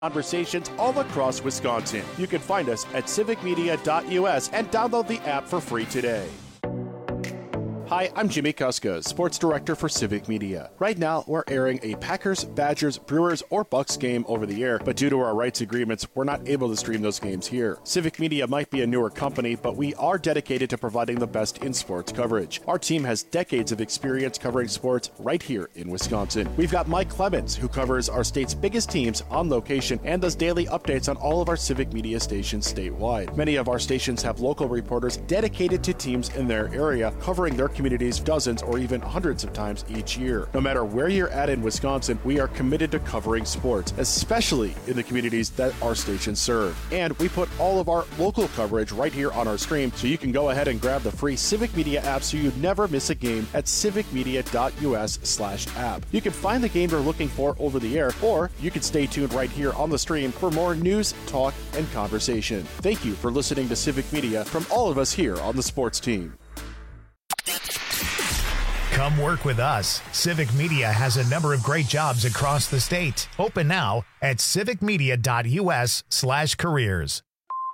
Conversations all across Wisconsin. You can find us at civicmedia.us and download the app for free today. Hi, I'm Jimmy Kuska, Sports Director for Civic Media. Right now, we're airing a Packers, Badgers, Brewers, or Bucks game over the air, but due to our rights agreements, we're not able to stream those games here. Civic Media might be a newer company, but we are dedicated to providing the best in sports coverage. Our team has decades of experience covering sports right here in Wisconsin. We've got Mike Clemens, who covers our state's biggest teams on location and does daily updates on all of our Civic Media stations statewide. Many of our stations have local reporters dedicated to teams in their area, covering their communities dozens or even hundreds of times each year. No matter where you're at in Wisconsin, we are committed to covering sports, especially in the communities that our stations serve. And we put all of our local coverage right here on our stream, so you can go ahead and grab the free Civic Media app so you never miss a game at civicmedia.us/app. You can find the game you're looking for over the air, or you can stay tuned right here on the stream for more news, talk, and conversation. Thank you for listening to Civic Media from all of us here on the sports team. Come work with us. Civic Media has a number of great jobs across the state. Open now at civicmedia.us/careers.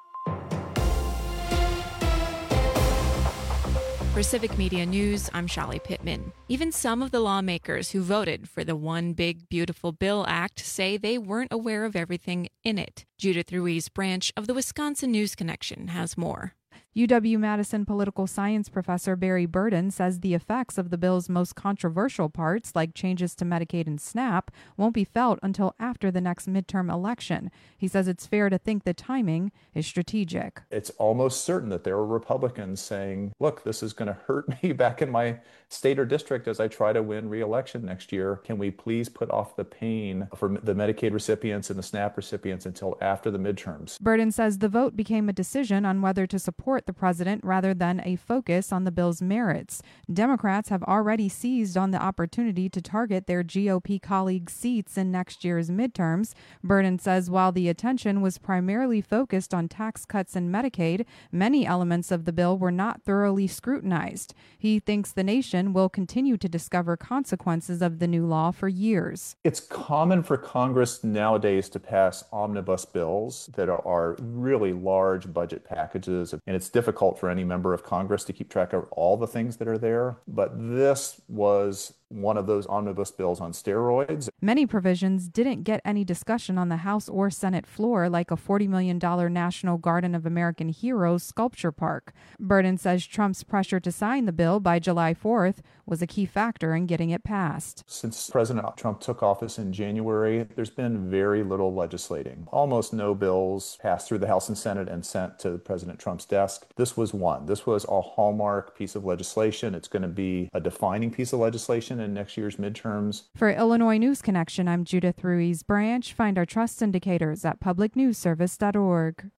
For Civic Media News, I'm Shali Pittman. Even some of the lawmakers who voted for the One Big Beautiful Bill Act say they weren't aware of everything in it. Judith Ruiz Branch of the Wisconsin News Connection has more. UW-Madison political science professor Barry Burden says the effects of the bill's most controversial parts, like changes to Medicaid and SNAP, won't be felt until after the next midterm election. He says it's fair to think the timing is strategic. It's almost certain that there are Republicans saying, look, this is going to hurt me back in my state or district as I try to win re-election next year. Can we please put off the pain for the Medicaid recipients and the SNAP recipients until after the midterms? Burden says the vote became a decision on whether to support the president rather than a focus on the bill's merits. Democrats have already seized on the opportunity to target their GOP colleagues' seats in next year's midterms. Burden says while the attention was primarily focused on tax cuts and Medicaid, many elements of the bill were not thoroughly scrutinized. He thinks the nation will continue to discover consequences of the new law for years. It's common for Congress nowadays to pass omnibus bills that are really large budget packages, and it's difficult for any member of Congress to keep track of all the things that are there. But this was one of those omnibus bills on steroids. Many provisions didn't get any discussion on the House or Senate floor, like a $40 million National Garden of American Heroes sculpture park. Burden says Trump's pressure to sign the bill by July 4th was a key factor in getting it passed. Since President Trump took office in January, there's been very little legislating. Almost no bills passed through the House and Senate and sent to President Trump's desk. This was one. This was a hallmark piece of legislation. It's going to be a defining piece of legislation in next year's midterms. For Illinois News Connection, I'm Judith Ruiz Branch. Find our trust indicators at publicnewsservice.org.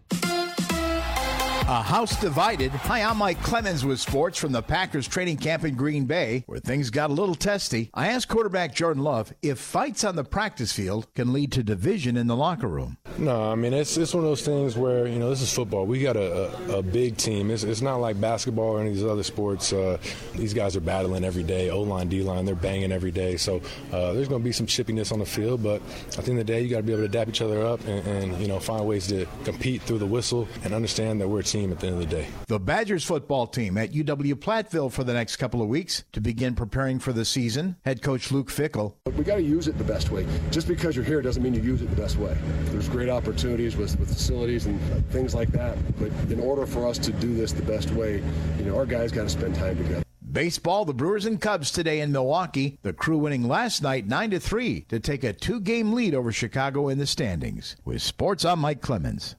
A house divided. Hi, I'm Mike Clemens with sports from the Packers training camp in Green Bay, where things got a little testy. I asked quarterback Jordan Love if fights on the practice field can lead to division in the locker room. No, I mean, it's one of those things where, this is football. We got a big team. It's not like basketball or any of these other sports. These guys are battling every day. O-line, D-line, they're banging every day. So there's going to be some chippiness on the field, but at the end of the day, you got to be able to dap each other up and find ways to compete through the whistle and understand that we're a team at the end of the day. The Badgers football team at UW-Platteville for the next couple of weeks to begin preparing for the season. Head coach Luke Fickell. We got to use it the best way. Just because you're here doesn't mean you use it the best way. There's great opportunities with facilities and things like that, but in order for us to do this the best way, our guys got to spend time together. Baseball, the Brewers and Cubs today in Milwaukee. The Crew winning last night 9-3 to take a 2-game lead over Chicago in the standings. With sports, I'm Mike Clemens.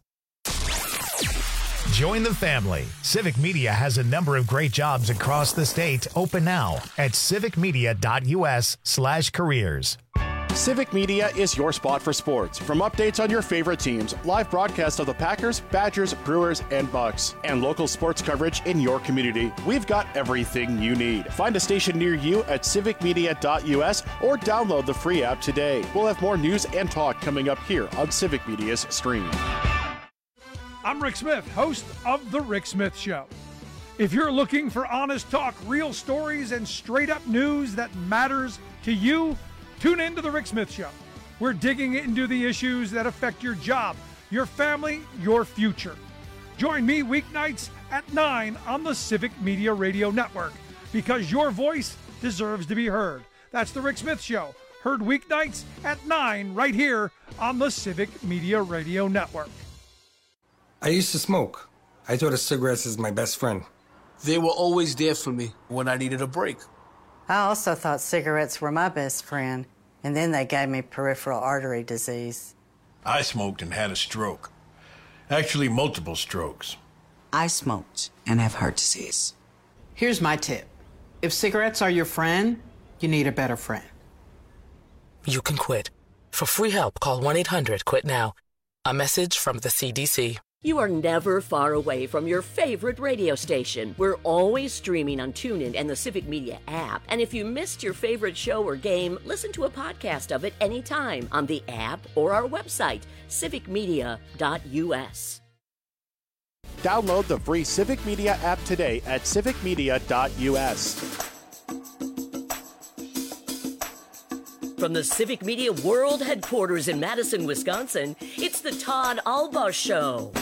Join the family. Civic Media has a number of great jobs across the state. Open now at civicmedia.us/careers. Civic Media is your spot for sports. From updates on your favorite teams, live broadcast of the Packers, Badgers, Brewers, and Bucks, and local sports coverage in your community, we've got everything you need. Find a station near you at civicmedia.us or download the free app today. We'll have more news and talk coming up here on Civic Media's stream. I'm Rick Smith, host of The Rick Smith Show. If you're looking for honest talk, real stories, and straight-up news that matters to you, tune in to The Rick Smith Show. We're digging into the issues that affect your job, your family, your future. Join me weeknights at 9 on the Civic Media Radio Network, because your voice deserves to be heard. That's The Rick Smith Show, heard weeknights at 9 right here on the Civic Media Radio Network. I used to smoke. I thought of cigarettes as my best friend. They were always there for me when I needed a break. I also thought cigarettes were my best friend, and then they gave me peripheral artery disease. I smoked and had a stroke. Actually, multiple strokes. I smoked and have heart disease. Here's my tip. If cigarettes are your friend, you need a better friend. You can quit. For free help, call 1-800-QUIT-NOW. A message from the CDC. You are never far away from your favorite radio station. We're always streaming on TuneIn and the Civic Media app. And if you missed your favorite show or game, listen to a podcast of it anytime on the app or our website, civicmedia.us. Download the free Civic Media app today at civicmedia.us. From the Civic Media World Headquarters in Madison, Wisconsin, it's the Todd Albaugh Show.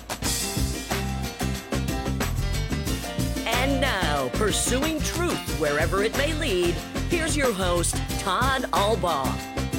And now, pursuing truth wherever it may lead, here's your host, Todd Albaugh.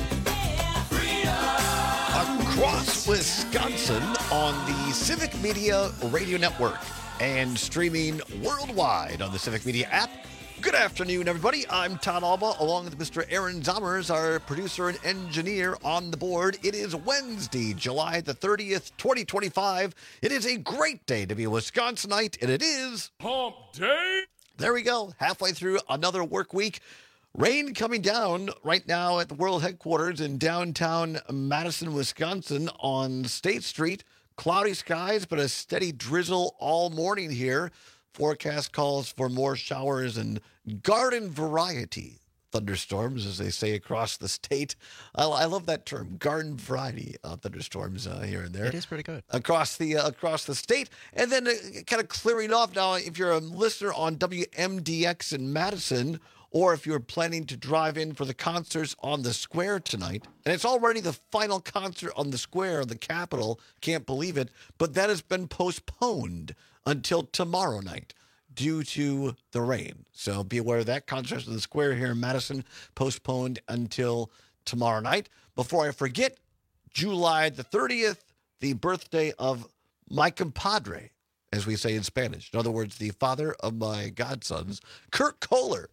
Across Wisconsin on the Civic Media Radio Network and streaming worldwide on the Civic Media app. Good afternoon, everybody. I'm Todd Albaugh, along with Mr. Aaron Zommers, our producer and engineer on the board. It is Wednesday, July the 30th, 2025. It is a great day to be a Wisconsinite, and it is Hump Day. There we go. Halfway through another work week. Rain coming down right now at the World Headquarters in downtown Madison, Wisconsin on State Street. Cloudy skies, but a steady drizzle all morning here. Forecast calls for more showers and garden variety thunderstorms, as they say across the state. I love that term, garden variety thunderstorms here and there. It is pretty good. Across the state. And then kind of clearing off now, if you're a listener on WMDX in Madison, or if you're planning to drive in for the concerts on the Square tonight, and it's already the final concert on the Square, the Capitol, can't believe it, but that has been postponed until tomorrow night due to the rain. So be aware of that. Concert in the Square here in Madison, postponed until tomorrow night. Before I forget, July the 30th, the birthday of my compadre, as we say in Spanish. In other words, the father of my godsons, Kurt Kohler,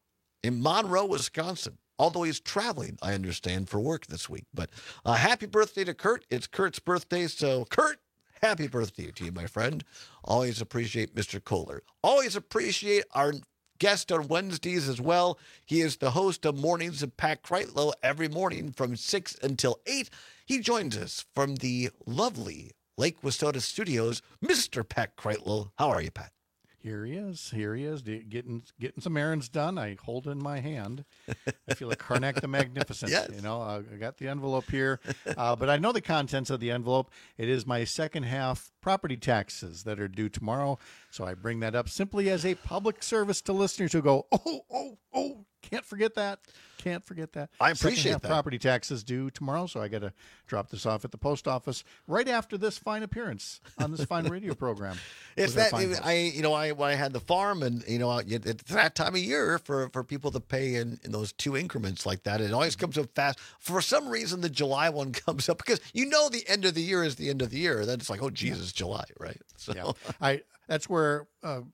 in Monroe, Wisconsin. Although he's traveling, I understand, for work this week. But happy birthday to Kurt. It's Kurt's birthday, so Kurt, happy birthday to you, my friend. Always appreciate Mr. Kohler. Always appreciate our guest on Wednesdays as well. He is the host of Mornings of Pat Kreitlow every morning from 6 until 8. He joins us from the lovely Lake Wissota studios. Mr. Pat Kreitlow, how are you, Pat? Here he is, getting some errands done. I hold in my hand. I feel like Karnak the Magnificent. Yes. You know, I got the envelope here, but I know the contents of the envelope. It is my second half property taxes that are due tomorrow. So I bring that up simply as a public service to listeners who go, oh, can't forget that. I appreciate that. Property taxes due tomorrow, so I got to drop this off at the post office right after this fine appearance on this fine radio program. It's that when I had the farm, and it's that time of year for people to pay in those two increments like that. It always comes up fast. For some reason, the July one comes up because the end of the year is the end of the year. Then it's like, oh Jesus, July, right? So yeah. That's where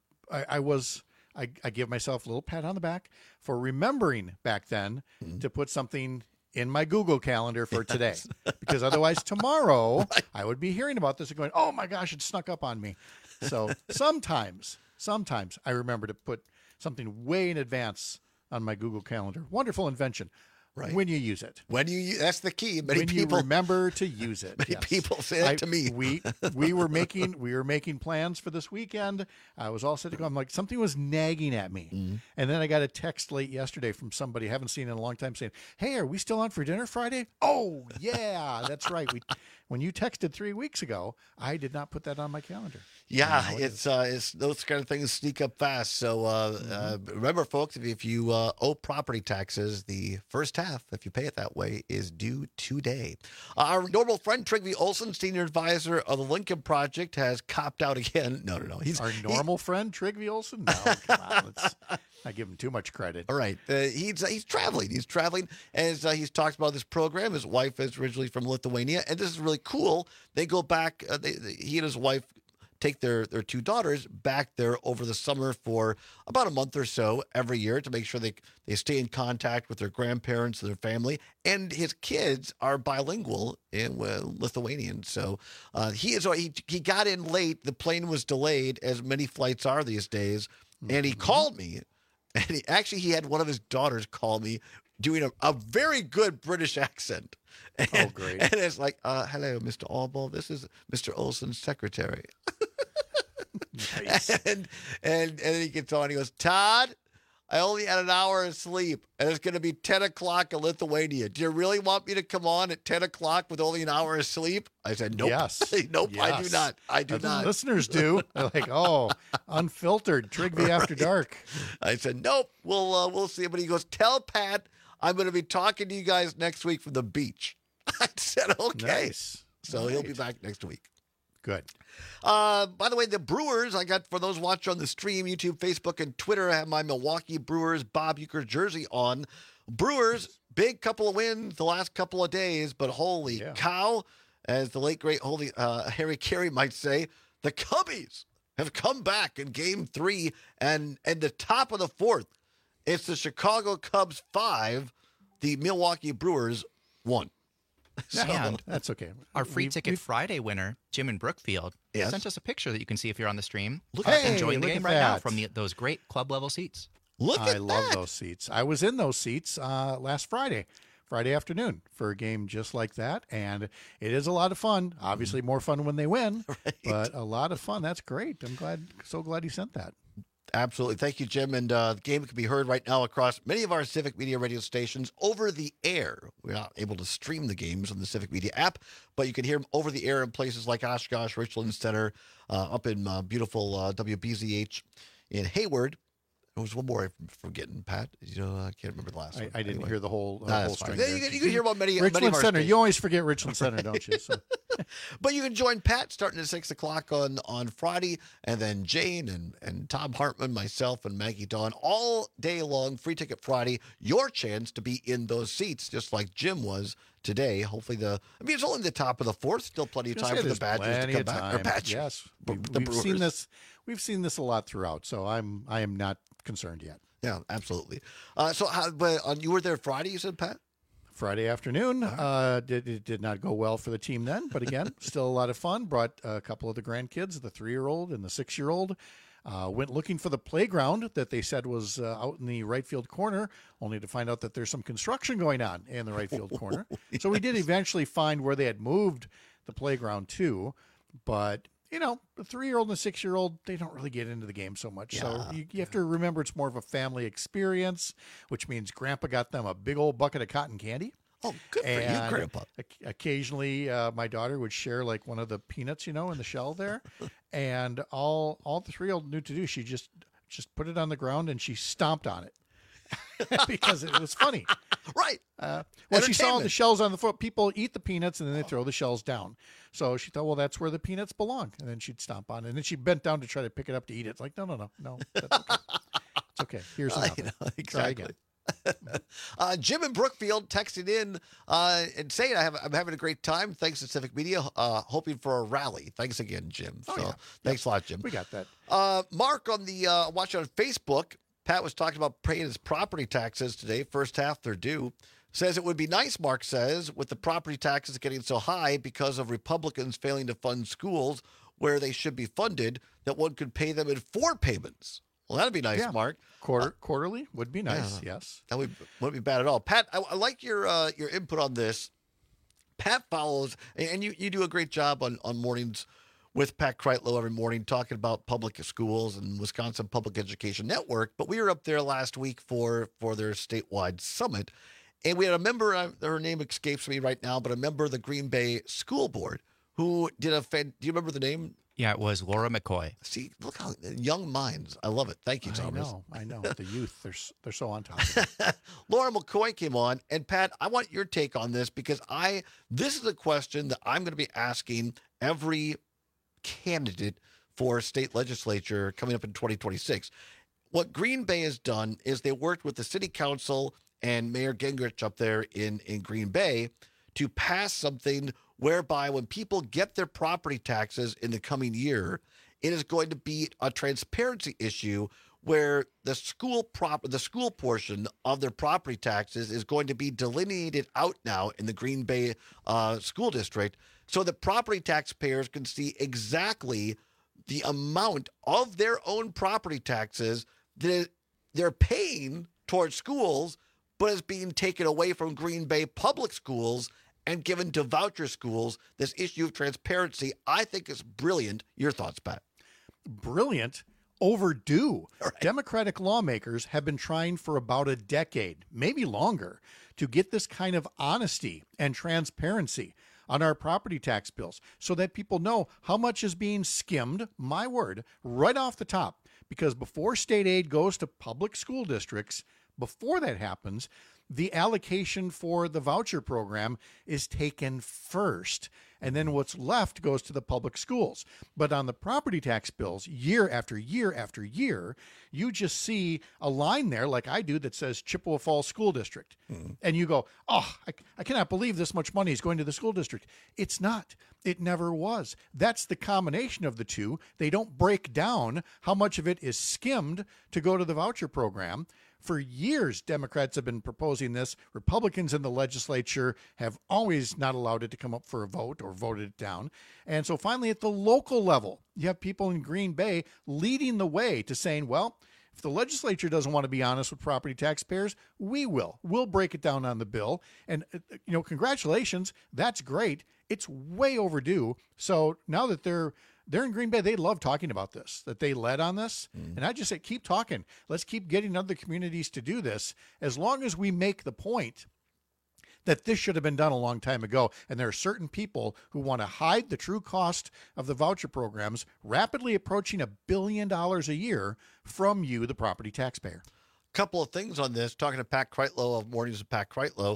I give myself a little pat on the back for remembering back then to put something in my Google Calendar for today, because otherwise tomorrow I would be hearing about this and going, oh my gosh, it snuck up on me. So sometimes I remember to put something way in advance on my Google Calendar. Wonderful invention. Right. When you use it. That's the key. When you remember to use it. Many people say that to me. We were making plans for this weekend. I was all set to go. I'm like, something was nagging at me. Mm-hmm. And then I got a text late yesterday from somebody I haven't seen in a long time saying, hey, are we still on for dinner Friday? Oh, yeah, that's right. When you texted 3 weeks ago, I did not put that on my calendar. Yeah, it's those kind of things sneak up fast. So remember, folks, if you owe property taxes, the first half, if you pay it that way, is due today. Our normal friend, Trygve Olsen, senior advisor of the Lincoln Project, has copped out again. No. He's our normal friend, Trygve Olsen? No, come on. I give him too much credit. All right. He's traveling. He's traveling. As he's talked about this program, his wife is originally from Lithuania, and this is really cool. They go back, he and his wife take their two daughters back there over the summer for about a month or so every year to make sure they stay in contact with their grandparents and their family. And his kids are bilingual in Lithuanian. So he got in late. The plane was delayed, as many flights are these days. And he called me. And he had one of his daughters call me doing a very good British accent. And, great. And it's like, hello, Mr. Allball. This is Mr. Olsen's secretary. Nice. And then he gets on. He goes, Todd, I only had an hour of sleep, and it's going to be 10 o'clock in Lithuania. Do you really want me to come on at 10 o'clock with only an hour of sleep? I said, nope. Yes. Nope, yes. I do not. I do not. Listeners do. They're like, unfiltered, Trygve After Dark. I said, nope, we'll see. But he goes, tell Pat I'm going to be talking to you guys next week from the beach. I said, okay. Nice. So he'll be back next week. Good. By the way, the Brewers, I got, for those watching on the stream, YouTube, Facebook, and Twitter, I have my Milwaukee Brewers Bob Uecker jersey on. Brewers, big couple of wins the last couple of days, but holy cow, as the late, great Harry Carey might say, the Cubbies have come back in Game 3, and at the top of the fourth, it's the Chicago Cubs 5, the Milwaukee Brewers 1. And that's okay. Our free ticket Friday winner, Jim in Brookfield, sent us a picture that you can see if you're on the stream. Enjoying the game right now from those great club level seats. I love those seats. I was in those seats last Friday afternoon for a game just like that, and it is a lot of fun. Obviously, more fun when they win, but a lot of fun. That's great. I'm so glad he sent that. Absolutely. Thank you, Jim. And the game can be heard right now across many of our Civic Media radio stations over the air. We're not able to stream the games on the Civic Media app, but you can hear them over the air in places like Oshkosh, Richland Center, up in beautiful WBZH in Hayward. There was one more I'm forgetting, Pat. I can't remember the last one. I didn't hear the whole string. You can hear about many Richland of our Center. stations. You always forget Richland Center, don't you? So. But you can join Pat starting at 6 o'clock on Friday, and then Jane and Tom Hartman, myself, and Maggie Dawn all day long. Free Ticket Friday. Your chance to be in those seats, just like Jim was today. Hopefully it's only the top of the fourth. Still plenty of time for the Badgers to come back. Or Badgers. Yes, we've seen this. We've seen this a lot throughout. So I am not concerned yet. Yeah, absolutely. You were there Friday, you said, Pat? Friday afternoon. It did not go well for the team then, but again, still a lot of fun. Brought a couple of the grandkids, the 3-year-old and the 6-year-old. Went looking for the playground that they said was out in the right field corner, only to find out that there's some construction going on in the right field corner. So we did eventually find where they had moved the playground to, but the 3-year-old and the 6-year-old, they don't really get into the game so much. Yeah. So you have to remember it's more of a family experience, which means Grandpa got them a big old bucket of cotton candy. Oh, good for you, Grandpa. Occasionally, my daughter would share like one of the peanuts, in the shell there. And all the 3-year-old knew to do, she just put it on the ground and she stomped on it because it was funny. Right. She saw the shells on the floor. People eat the peanuts and then they throw the shells down. So she thought, well, that's where the peanuts belong. And then she'd stomp on it. And then she bent down to try to pick it up to eat it. It's like, no. That's okay. It's okay. Here's another. Exactly. Try again. Jim in Brookfield texted in and saying, I'm having a great time. Thanks to Civic Media. Hoping for a rally. Thanks again, Jim. Thanks a lot, Jim. We got that. Mark on the watch on Facebook. Pat was talking about paying his property taxes today. First half, they're due. Says it would be nice, Mark says, with the property taxes getting so high because of Republicans failing to fund schools where they should be funded, that one could pay them in 4 payments. Well, that'd be nice, Mark. Quarterly would be nice, yes. That wouldn't be bad at all. Pat, I like your input on this. Pat follows, and you do a great job on mornings with Pat Kreitlow every morning talking about public schools and Wisconsin Public Education Network. But we were up there last week for their statewide summit. And we had a member, her name escapes me right now, but a member of the Green Bay School Board who did do you remember the name? Yeah, it was Laura McCoy. See, look how young minds. I love it. Thank you, Thomas. I know. The youth, they're so on top of it. Laura McCoy came on, and Pat, I want your take on this because this is a question that I'm going to be asking every candidate for state legislature coming up in 2026. What Green Bay has done is they worked with the city council and Mayor Gingrich up there in Green Bay to pass something whereby when people get their property taxes in the coming year, it is going to be a transparency issue where the school portion of their property taxes is going to be delineated out now in the Green Bay school district so that property taxpayers can see exactly the amount of their own property taxes that they're paying towards schools, but is being taken away from Green Bay public schools and given to voucher schools. This issue of transparency, I think, is brilliant. Your thoughts, Pat? Brilliant. Overdue. Right. Democratic lawmakers have been trying for about a decade, maybe longer, to get this kind of honesty and transparency on our property tax bills so that people know how much is being skimmed, my word, right off the top. Because before state aid goes to public school districts, before that happens, the allocation for the voucher program is taken first, and then what's left goes to the public schools. But on the property tax bills, year after year after year, you just see a line there, like I do, that says Chippewa Falls School District. And you go, oh, I cannot believe this much money is going to the school district. It's not. It never was. That's the combination of the two. They don't break down how much of it is skimmed to go to the voucher program. For years, Democrats have been proposing this. Republicans in the legislature have always not allowed it to come up for a vote or voted it down. And so finally, at the local level, you have people in Green Bay leading the way to saying, well, if the legislature doesn't want to be honest with property taxpayers, we will. We'll break it down on the bill. And, congratulations. That's great. It's way overdue. So now that they're in Green Bay, they love talking about this, that they led on this. And I just say, keep talking. Let's keep getting other communities to do this, as long as we make the point that this should have been done a long time ago. And there are certain people who want to hide the true cost of the voucher programs, rapidly approaching $1 billion a year from you, the property taxpayer. Couple of things on this, talking to Pat Kreitlow of Mornings with Pat Kreitlow.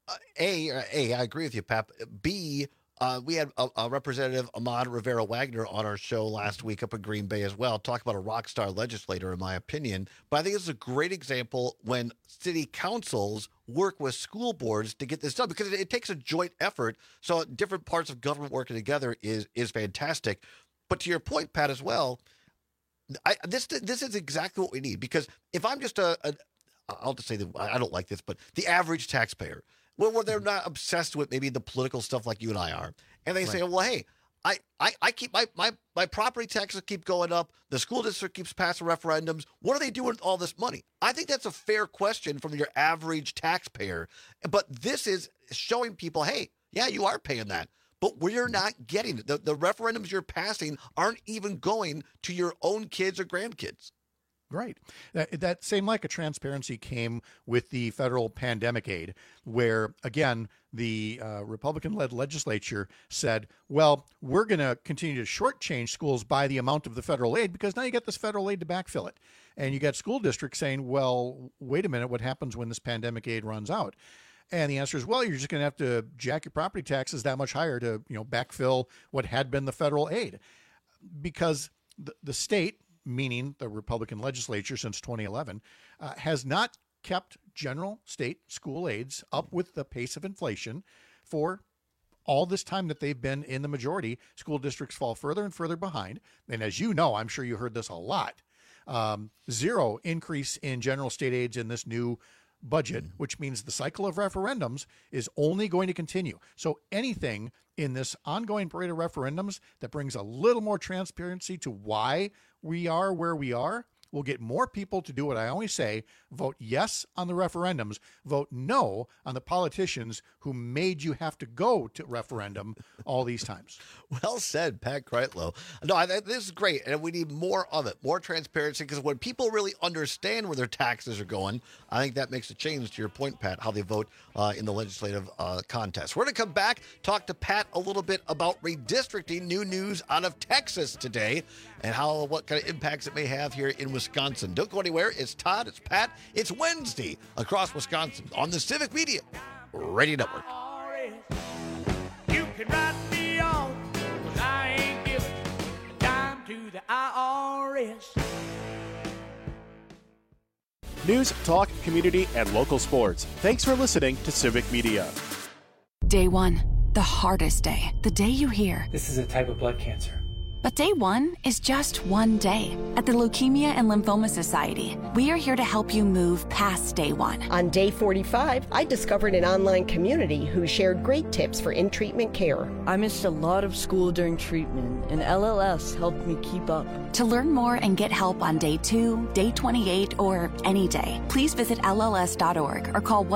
A, I agree with you, Pat. B, we had a Representative Ahmad Rivera-Wagner on our show last week up in Green Bay as well. Talk about a rock star legislator, in my opinion. But I think it's a great example when city councils work with school boards to get this done, because it takes a joint effort. So different parts of government working together is fantastic. But to your point, Pat, as well, this is exactly what we need. Because if I'm just I'll just say that I don't like this, but the average taxpayer, where they're not obsessed with maybe the political stuff like you and I are. And they say, well, hey, I keep my property taxes keep going up. The school district keeps passing referendums. What are they doing with all this money? I think that's a fair question from your average taxpayer. But this is showing people, hey, yeah, you are paying that, but we're not getting it. The referendums you're passing aren't even going to your own kids or grandkids. Right. That same lack of transparency came with the federal pandemic aid, where, again, the Republican-led legislature said, well, we're going to continue to shortchange schools by the amount of the federal aid, because now you get this federal aid to backfill it. And you got school districts saying, well, wait a minute, what happens when this pandemic aid runs out? And the answer is, well, you're just going to have to jack your property taxes that much higher to, backfill what had been the federal aid. Because the state, meaning the Republican legislature since 2011, has not kept general state school aids up with the pace of inflation for all this time that they've been in the majority. School districts fall further and further behind. And as you know, I'm sure you heard this a lot, zero increase in general state aids in this new budget, which means the cycle of referendums is only going to continue. So anything in this ongoing parade of referendums that brings a little more transparency to why we are where we are will get more people to do what I always say: vote yes on the referendums, vote no on the politicians who made you have to go to referendum all these times. Well said, Pat Kreitlow. No, this is great, and we need more of it, more transparency, because when people really understand where their taxes are going, I think that makes a change, to your point, Pat, how they vote in the legislative contest. We're going to come back, talk to Pat a little bit about redistricting, new news out of Texas today, and what kind of impacts it may have here in Wisconsin. Don't go anywhere. It's Todd, it's Pat, it's Wednesday across Wisconsin on the Civic Media Radio Network. You can write me off, 'cause I ain't giving a dime to the IRS. News, talk, community, and local sports. Thanks for listening to Civic Media. Day one, the hardest day. The day you hear, "This is a type of blood cancer." But day one is just one day. At the Leukemia and Lymphoma Society, we are here to help you move past day one. On day 45, I discovered an online community who shared great tips for in-treatment care. I missed a lot of school during treatment, and LLS helped me keep up. To learn more and get help on day 2, day 28, or any day, please visit LLS.org or call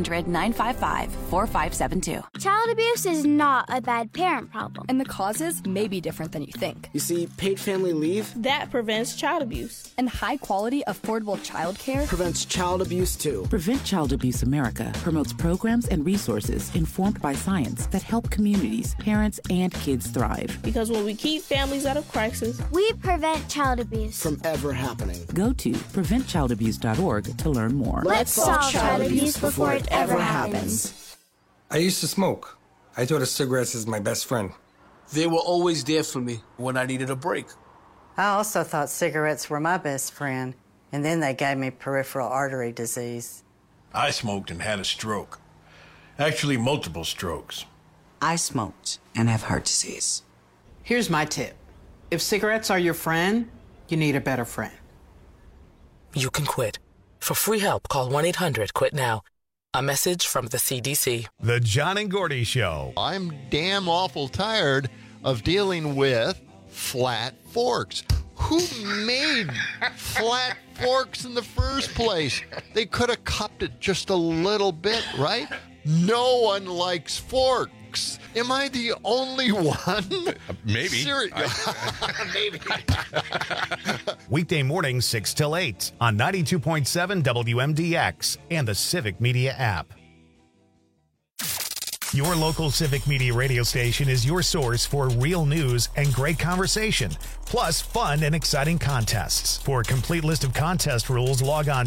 1-800-955-4572. Child abuse is not a bad parent problem. And the causes may be different than you think. You see, paid family leave, that prevents child abuse. And high-quality, affordable childcare prevents child abuse, too. Prevent Child Abuse America promotes programs and resources informed by science that help communities, parents, and kids thrive. Because when we keep families out of crisis, we prevent child abuse from ever happening. Go to preventchildabuse.org to learn more. Let's solve child abuse before it ever happens. I used to smoke. I thought of cigarettes as my best friend. They were always there for me when I needed a break. I also thought cigarettes were my best friend, and then they gave me peripheral artery disease. I smoked and had a stroke. Actually, multiple strokes. I smoked and have heart disease. Here's my tip. If cigarettes are your friend, you need a better friend. You can quit. For free help, call 1-800-QUIT-NOW. A message from the CDC. The John and Gordy Show. I'm damn awful tired of dealing with flat forks. Who made flat forks in the first place? They could have cupped it just a little bit, right? No one likes forks. Am I the only one? Maybe. Maybe. Weekday mornings 6 till 8 on 92.7 WMDX and the Civic Media app. Your local Civic Media radio station is your source for real news and great conversation, plus fun and exciting contests. For a complete list of contest rules, log on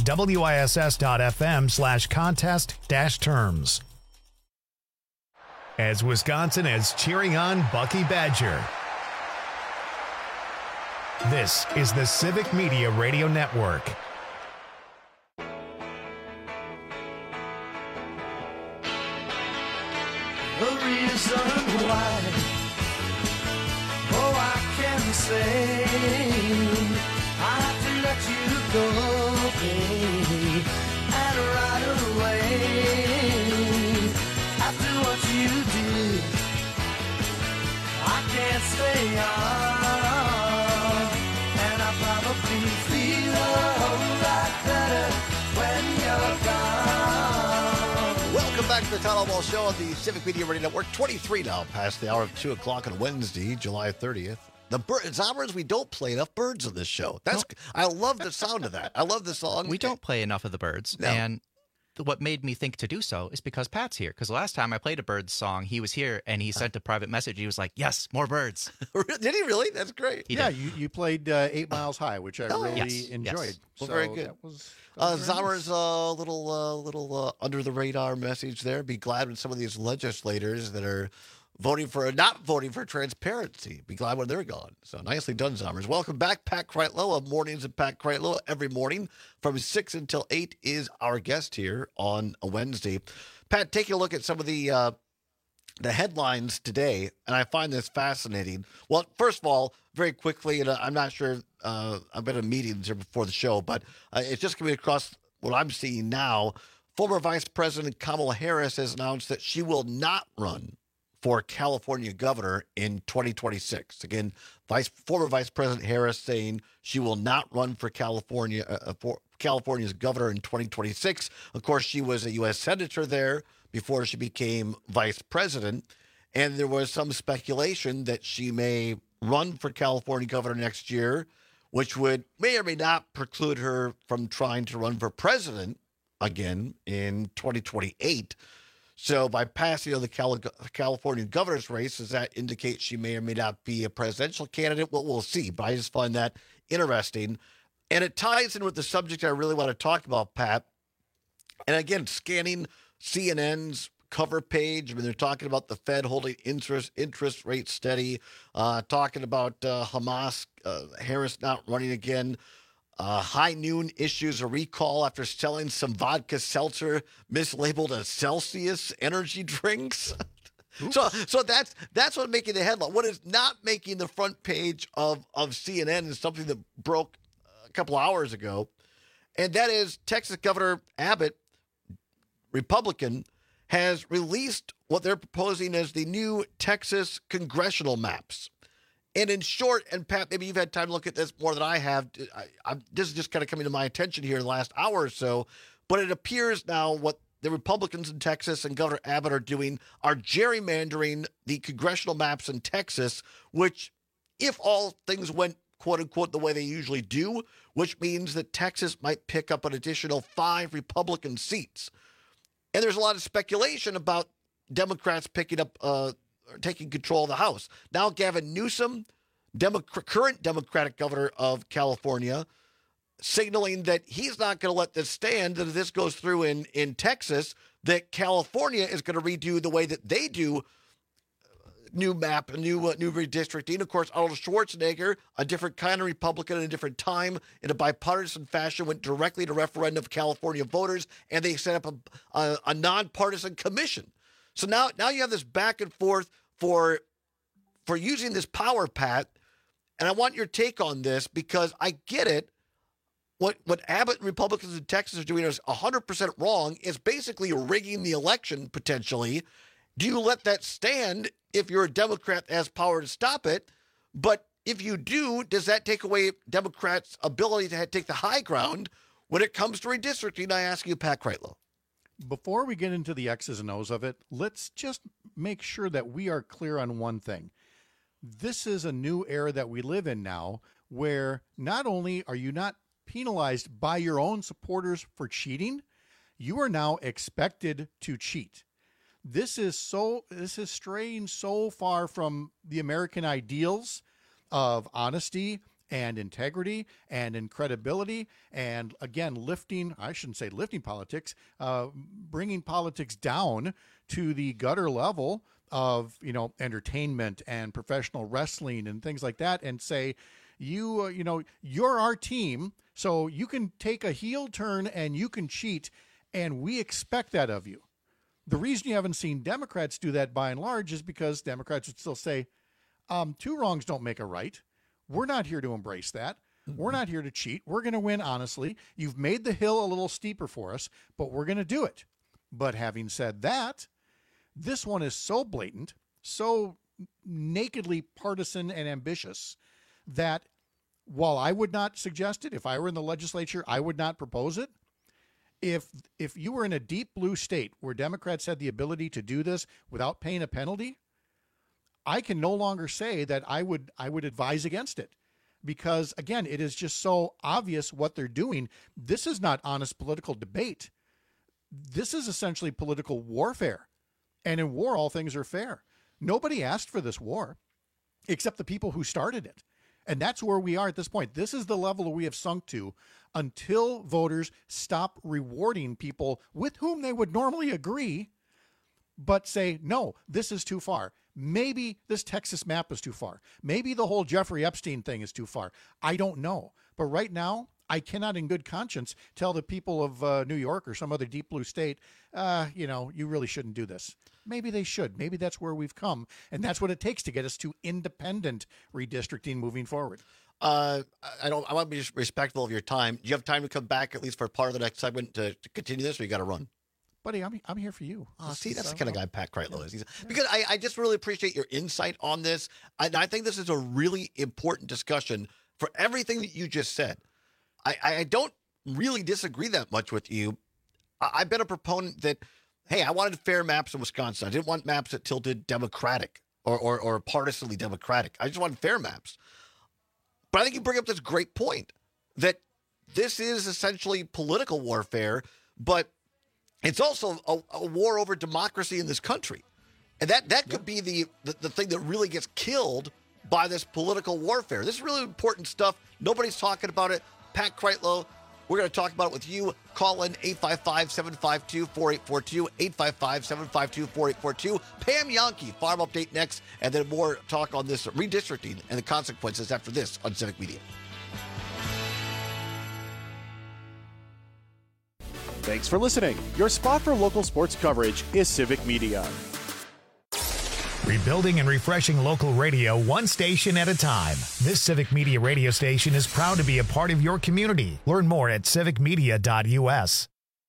wiss.fm/contest-terms. As Wisconsin is cheering on Bucky Badger. This is the Civic Media Radio Network. The reason why, oh, I can say I have to let you go, baby, and right away. After what you did, I can't stay on, and I probably feel a whole lot better when you're gone. Welcome back to the Todd Ball Show on the Civic Media Radio Network. 23 now, past the hour of 2 o'clock on Wednesday, July 30th. The Zombers, we don't play enough birds on this show. I love the sound of that. I love the song. We don't play enough of the birds, No. and what made me think to do so is because Pat's here. Because the last time I played a birds song, he was here, and he sent a private message. He was like, yes, more birds. Did he really? That's great. Yeah, you played 8 Miles High, which I really yes, enjoyed. yes. Well, So very good. that was Zombers, little under the radar message there. Be glad when some of these legislators that are not voting for transparency. Be glad when they're gone. So nicely done, Zombers. Welcome back, Pat Kreitlow of Mornings at Pat Kreitlow. Every morning from 6 until 8 is our guest here on a Wednesday. Pat, taking a look at some of the headlines today, and I find this fascinating. Well, first of all, very quickly, and I'm not sure, I've been in meetings here before the show, but it's just coming across what I'm seeing now. Former Vice President Kamala Harris has announced that she will not run for California governor in 2026. Again, former Vice President Harris saying she will not run for California's governor in 2026. Of course, she was a U.S. senator there before she became vice president, and there was some speculation that she may run for California governor next year, which may or may not preclude her from trying to run for president again in 2028. So by passing the California governor's race, does that indicate she may or may not be a presidential candidate? Well, we'll see. But I just find that interesting. And it ties in with the subject I really want to talk about, Pat. And again, scanning CNN's cover page, I mean, they're talking about the Fed holding interest rates steady, talking about Hamas, Harris not running again. High Noon issues a recall after selling some vodka seltzer mislabeled as Celsius energy drinks. So that's what's making the headline. What is not making the front page of CNN is something that broke a couple hours ago, and that is Texas Governor Abbott, Republican, has released what they're proposing as the new Texas congressional maps. And in short, and Pat, maybe you've had time to look at this more than I have. This is just kind of coming to my attention here in the last hour or so. But it appears now what the Republicans in Texas and Governor Abbott are doing are gerrymandering the congressional maps in Texas, which, if all things went, quote unquote, the way they usually do, which means that Texas might pick up an additional 5 Republican seats. And there's a lot of speculation about Democrats picking up taking control of the House. Now Gavin Newsom, current Democratic governor of California, signaling that he's not going to let this stand, that if this goes through in Texas, that California is going to redo the way that they do new map, new redistricting. Of course, Arnold Schwarzenegger, a different kind of Republican at a different time, in a bipartisan fashion, went directly to referendum of California voters, and they set up a nonpartisan commission. So now you have this back and forth for using this power, Pat, and I want your take on this because I get it. What Abbott and Republicans in Texas are doing is 100% wrong. It's basically rigging the election potentially. Do you let that stand if you're a Democrat that has power to stop it? But if you do, does that take away Democrats' ability to take the high ground when it comes to redistricting? I ask you, Pat Kreitlow. Before we get into the X's and O's of it, let's just make sure that we are clear on one thing. This is a new era that we live in now, where not only are you not penalized by your own supporters for cheating, you are now expected to cheat. This is straying so far from the American ideals of honesty and integrity and credibility, and again, I shouldn't say lifting politics, bringing politics down to the gutter level of, entertainment and professional wrestling and things like that, and say, you're our team, so you can take a heel turn and you can cheat, and we expect that of you. The reason you haven't seen Democrats do that by and large is because Democrats would still say, 2 wrongs don't make a right. We're not here to embrace that. We're not here to cheat. We're going to win honestly. You've made the hill a little steeper for us, but we're going to do it. But having said that, this one is so blatant, so nakedly partisan and ambitious that while I would not suggest it, if I were in the legislature, I would not propose it. If you were in a deep blue state where Democrats had the ability to do this without paying a penalty, I can no longer say that I would advise against it, because again, it is just so obvious what they're doing. This is not honest political debate. This is essentially political warfare. And in war, all things are fair. Nobody asked for this war except the people who started it. And that's where we are at this point. This is the level we have sunk to until voters stop rewarding people with whom they would normally agree, but say, no, this is too far. Maybe this Texas map is too far. Maybe the whole Jeffrey Epstein thing is too far. I don't know. But right now, I cannot in good conscience tell the people of New York or some other deep blue state, you really shouldn't do this. Maybe they should. Maybe that's where we've come. And that's what it takes to get us to independent redistricting moving forward. I want to be respectful of your time. Do you have time to come back at least for part of the next segment to continue this, or you got to run? buddy, I'm here for you. Oh, see, that's the kind of guy Pat Kreitlow is. Because I just really appreciate your insight on this. And I think this is a really important discussion for everything that you just said. I don't really disagree that much with you. I've been a proponent that, hey, I wanted fair maps in Wisconsin. I didn't want maps that tilted Democratic or partisanly Democratic. I just wanted fair maps. But I think you bring up this great point that this is essentially political warfare, but it's also a war over democracy in this country. And that could be the thing that really gets killed by this political warfare. This is really important stuff. Nobody's talking about it. Pat Kreitlow, we're going to talk about it with you. Call in 855-752-4842, 855-752-4842. Pam Jahnke, Farm Update next, and then more talk on this redistricting and the consequences after this on Civic Media. Thanks for listening. Your spot for local sports coverage is Civic Media. Rebuilding and refreshing local radio one station at a time. This Civic Media radio station is proud to be a part of your community. Learn more at civicmedia.us.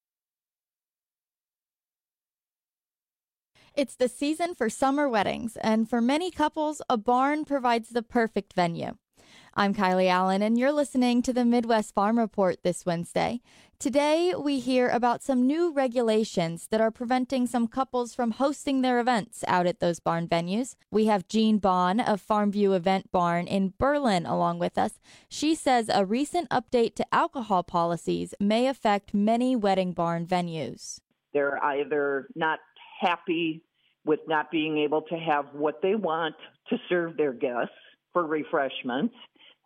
It's the season for summer weddings, and for many couples, a barn provides the perfect venue. I'm Kylie Allen, and you're listening to the Midwest Farm Report this Wednesday. Today, we hear about some new regulations that are preventing some couples from hosting their events out at those barn venues. We have Jean Bond of Farmview Event Barn in Berlin along with us. She says a recent update to alcohol policies may affect many wedding barn venues. They're either not happy with not being able to have what they want to serve their guests for refreshments,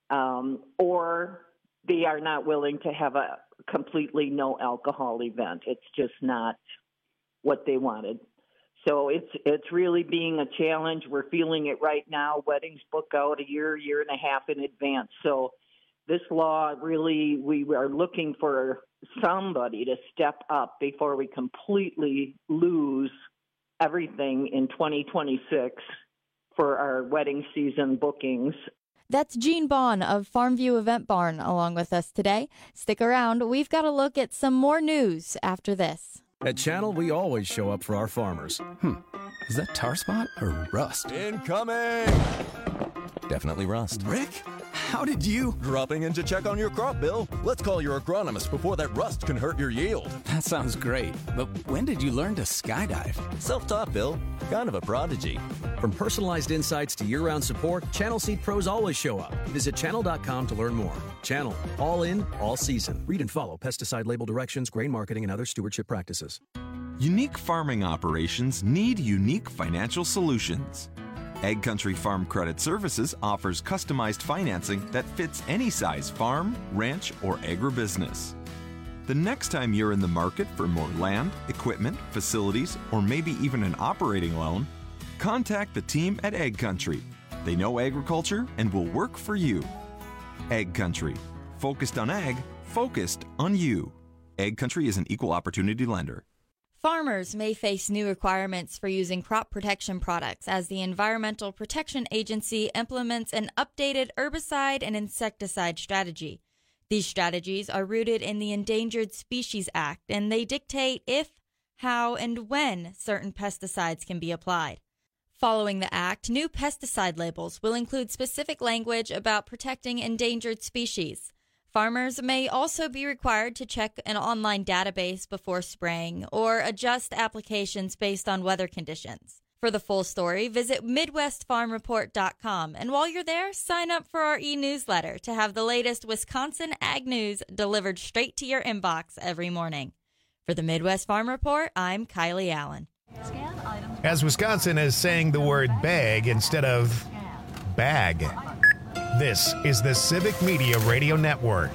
or they are not willing to have a completely no alcohol event. It's just not what they wanted. So it's really being a challenge. We're feeling it right now. Weddings book out a year and a half in advance. So this law really, we are looking for somebody to step up before we completely lose everything in 2026 for our wedding season bookings. That's Jean Bond of Farmview Event Barn along with us today. Stick around. We've got a look at some more news after this. At Channel, we always show up for our farmers. Is that tar spot or rust? Incoming! Definitely rust. Rick, how did you? Dropping in to check on your crop, Bill. Let's call your agronomist before that rust can hurt your yield. That sounds great, but when did you learn to skydive? Self-taught, Bill. Kind of a prodigy. From personalized insights to year-round support, Channel Seed pros always show up. Visit channel.com to learn more. Channel, all in, all season. Read and follow pesticide label directions, grain marketing, and other stewardship practices. Unique farming operations need unique financial solutions. Egg Country Farm Credit Services offers customized financing that fits any size farm, ranch, or agribusiness. The next time you're in the market for more land, equipment, facilities, or maybe even an operating loan, contact the team at Egg Country. They know agriculture and will work for you. Egg Country. Focused on ag, focused on you. Egg Country is an equal opportunity lender. Farmers may face new requirements for using crop protection products as the Environmental Protection Agency implements an updated herbicide and insecticide strategy. These strategies are rooted in the Endangered Species Act, and they dictate if, how, and when certain pesticides can be applied. Following the act, new pesticide labels will include specific language about protecting endangered species. Farmers may also be required to check an online database before spraying or adjust applications based on weather conditions. For the full story, visit MidwestFarmReport.com, and while you're there, sign up for our e-newsletter to have the latest Wisconsin ag news delivered straight to your inbox every morning. For the Midwest Farm Report, I'm Kylie Allen. As Wisconsin is saying the word bag instead of bag. This is the Civic Media Radio Network.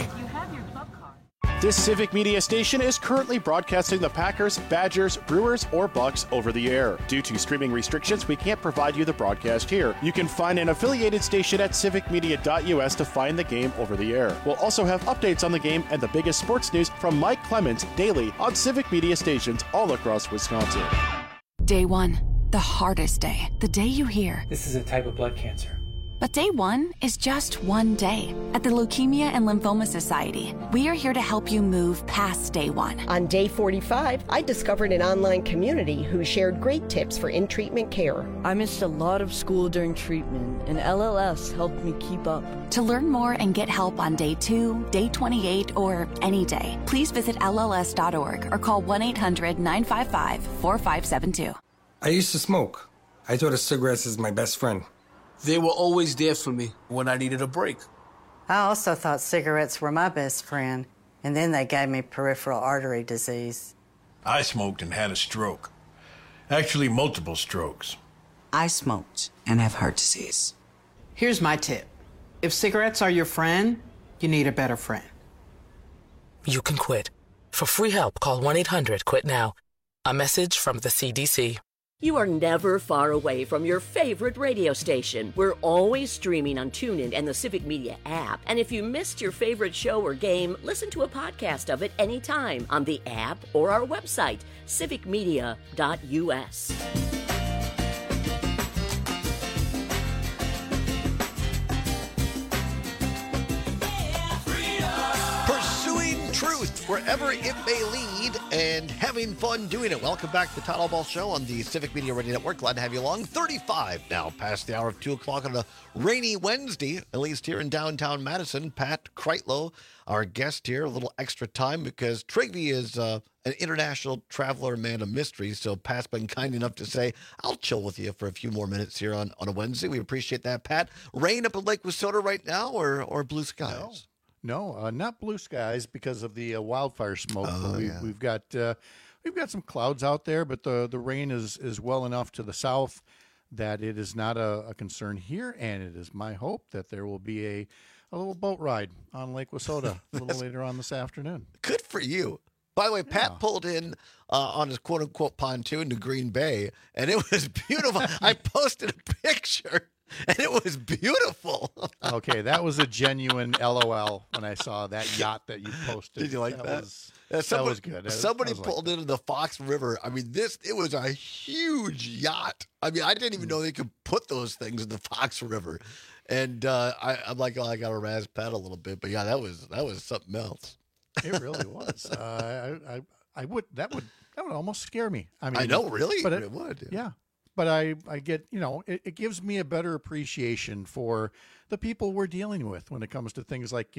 This Civic Media station is currently broadcasting the Packers, Badgers, Brewers, or Bucks over the air. Due to streaming restrictions, we can't provide you the broadcast here. You can find an affiliated station at civicmedia.us to find the game over the air. We'll also have updates on the game and the biggest sports news from Mike Clemens daily on Civic Media stations all across Wisconsin. Day one, the hardest day. The day you hear, "This is a type of blood cancer." But day one is just one day. At the Leukemia and Lymphoma Society, we are here to help you move past day one. On day 45, I discovered an online community who shared great tips for in-treatment care. I missed a lot of school during treatment, and LLS helped me keep up. To learn more and get help on day 2, day 28, or any day, please visit LLS.org or call 1-800-955-4572. I used to smoke. I thought of cigarettes as my best friend. They were always there for me when I needed a break. I also thought cigarettes were my best friend, and then they gave me peripheral artery disease. I smoked and had a stroke. Actually, multiple strokes. I smoked and have heart disease. Here's my tip. If cigarettes are your friend, you need a better friend. You can quit. For free help, call 1-800-QUIT-NOW. A message from the CDC. You are never far away from your favorite radio station. We're always streaming on TuneIn and the Civic Media app. And if you missed your favorite show or game, listen to a podcast of it anytime on the app or our website, civicmedia.us. Truth wherever it may lead and having fun doing it. Welcome back to the Todd Ball Show on the Civic Media Radio Network. Glad to have you along. 35 now past the hour of 2 o'clock on a rainy Wednesday, at least here in downtown Madison. Pat Kreitlow, our guest here, a little extra time because Trigby is an international traveler, man of mystery. So Pat's been kind enough to say, I'll chill with you for a few more minutes here on a Wednesday. We appreciate that, Pat. Rain up in Lake Wissota right now or blue skies? No, not blue skies because of the wildfire smoke. We've got some clouds out there, but the rain is well enough to the south that it is not a concern here, and it is my hope that there will be a little boat ride on Lake Wissota a little later on this afternoon. Good for you. By the way, Pat pulled in on his quote-unquote pontoon to Green Bay, and it was beautiful. I posted a picture. And it was beautiful. Okay, that was a genuine LOL when I saw that yacht that you posted. Did you like that? That was good. Somebody pulled into the Fox River. I mean, it was a huge yacht. I mean, I didn't even know they could put those things in the Fox River. And I'm like, I got to razz Pat a little bit. But yeah, that was something else. It really was. That would almost scare me. I mean, I know, really? But it would. Yeah. But I get, it gives me a better appreciation for the people we're dealing with when it comes to things like,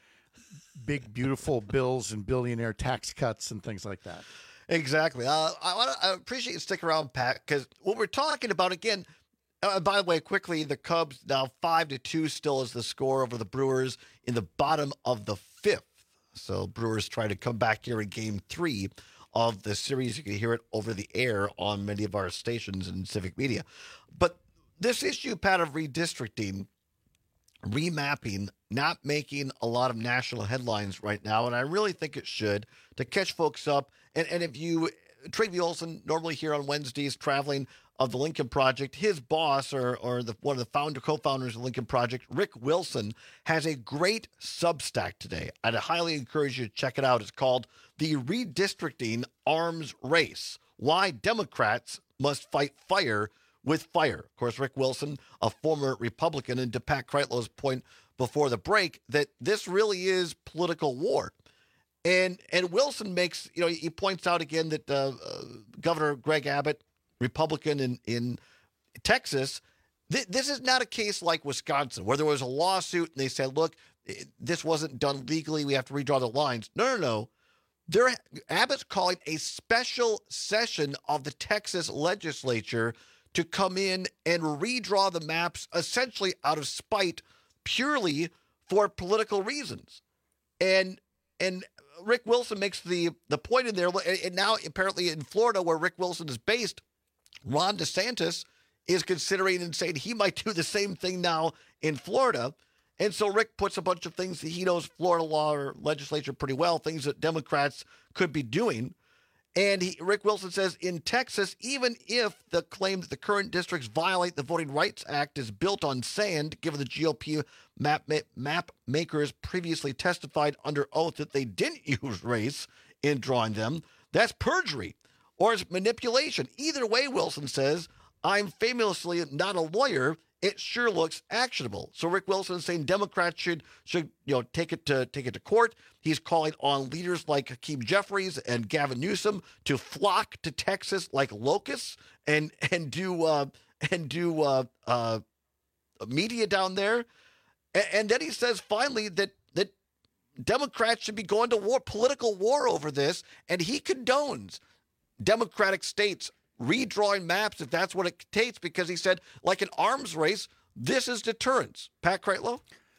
big, beautiful bills and billionaire tax cuts and things like that. Exactly. I appreciate you sticking around, Pat, because what we're talking about, again, by the way, quickly, the Cubs now 5-2 still is the score over the Brewers in the bottom of the 5th. So Brewers try to come back here in Game 3 of the series. You can hear it over the air on many of our stations in Civic Media. But this issue, Pat, of redistricting, remapping, not making a lot of national headlines right now, and I really think it should, to catch folks up. And if you, Trigby Olson, normally here on Wednesdays, traveling of the Lincoln Project, his boss or one of the co-founders of the Lincoln Project, Rick Wilson, has a great Substack today. I'd highly encourage you to check it out. It's called The Redistricting Arms Race: Why Democrats Must Fight Fire with Fire. Of course, Rick Wilson, a former Republican, and to Pat Kreitlow's point before the break, that this really is political war. And Wilson makes, he points out again that Governor Greg Abbott, Republican in Texas, this is not a case like Wisconsin, where there was a lawsuit and they said, look, this wasn't done legally, we have to redraw the lines. No. Abbott's calling a special session of the Texas legislature to come in and redraw the maps essentially out of spite, purely for political reasons. And Rick Wilson makes the point in there, and now apparently in Florida, where Rick Wilson is based, Ron DeSantis is considering and saying he might do the same thing now in Florida. And so Rick puts a bunch of things that he knows Florida law or legislature pretty well, things that Democrats could be doing. And Rick Wilson says in Texas, even if the claim that the current districts violate the Voting Rights Act is built on sand, given the GOP map makers previously testified under oath that they didn't use race in drawing them, that's perjury or it's manipulation. Either way, Wilson says, I'm famously not a lawyer. it sure looks actionable. So Rick Wilson is saying Democrats should take it to court. He's calling on leaders like Hakeem Jeffries and Gavin Newsom to flock to Texas like locusts and do media down there. And then he says finally that Democrats should be going to war, political war over this, and he condones Democratic states redrawing maps if that's what it takes, because he said, like an arms race, this is deterrence. Pat Kreitlow?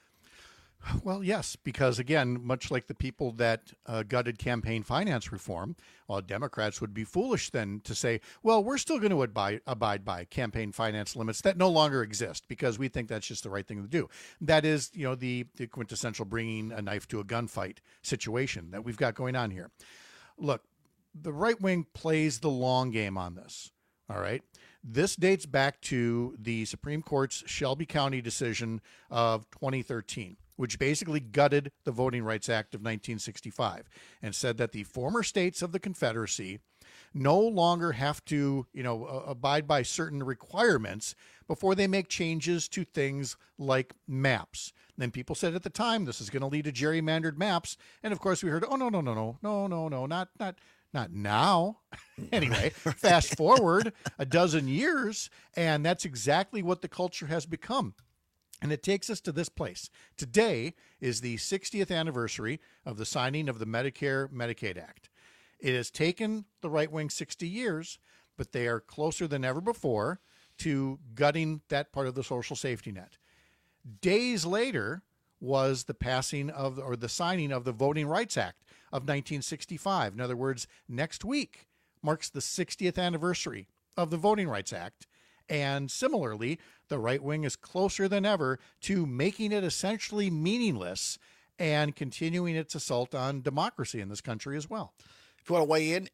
Well, yes, because again, much like the people that gutted campaign finance reform, Democrats would be foolish then to say, well, we're still going to abide by campaign finance limits that no longer exist because we think that's just the right thing to do. That is, the quintessential bringing a knife to a gunfight situation that we've got going on here. Look, the right wing plays the long game on this. All right. This dates back to the Supreme Court's Shelby County decision of 2013, which basically gutted the Voting Rights Act of 1965 and said that the former states of the Confederacy no longer have to, abide by certain requirements before they make changes to things like maps. Then people said at the time this is going to lead to gerrymandered maps, and of course we heard, oh no, not now. Anyway, fast forward a dozen years, and that's exactly what the culture has become. And it takes us to this place. Today is the 60th anniversary of the signing of the Medicare-Medicaid Act. It has taken the right wing 60 years, but they are closer than ever before to gutting that part of the social safety net. Days later was the passing of, or the signing of the Voting Rights Act of 1965. In other words, next week marks the 60th anniversary of the Voting Rights Act. And similarly, the right wing is closer than ever to making it essentially meaningless and continuing its assault on democracy in this country as well. If you want to weigh in,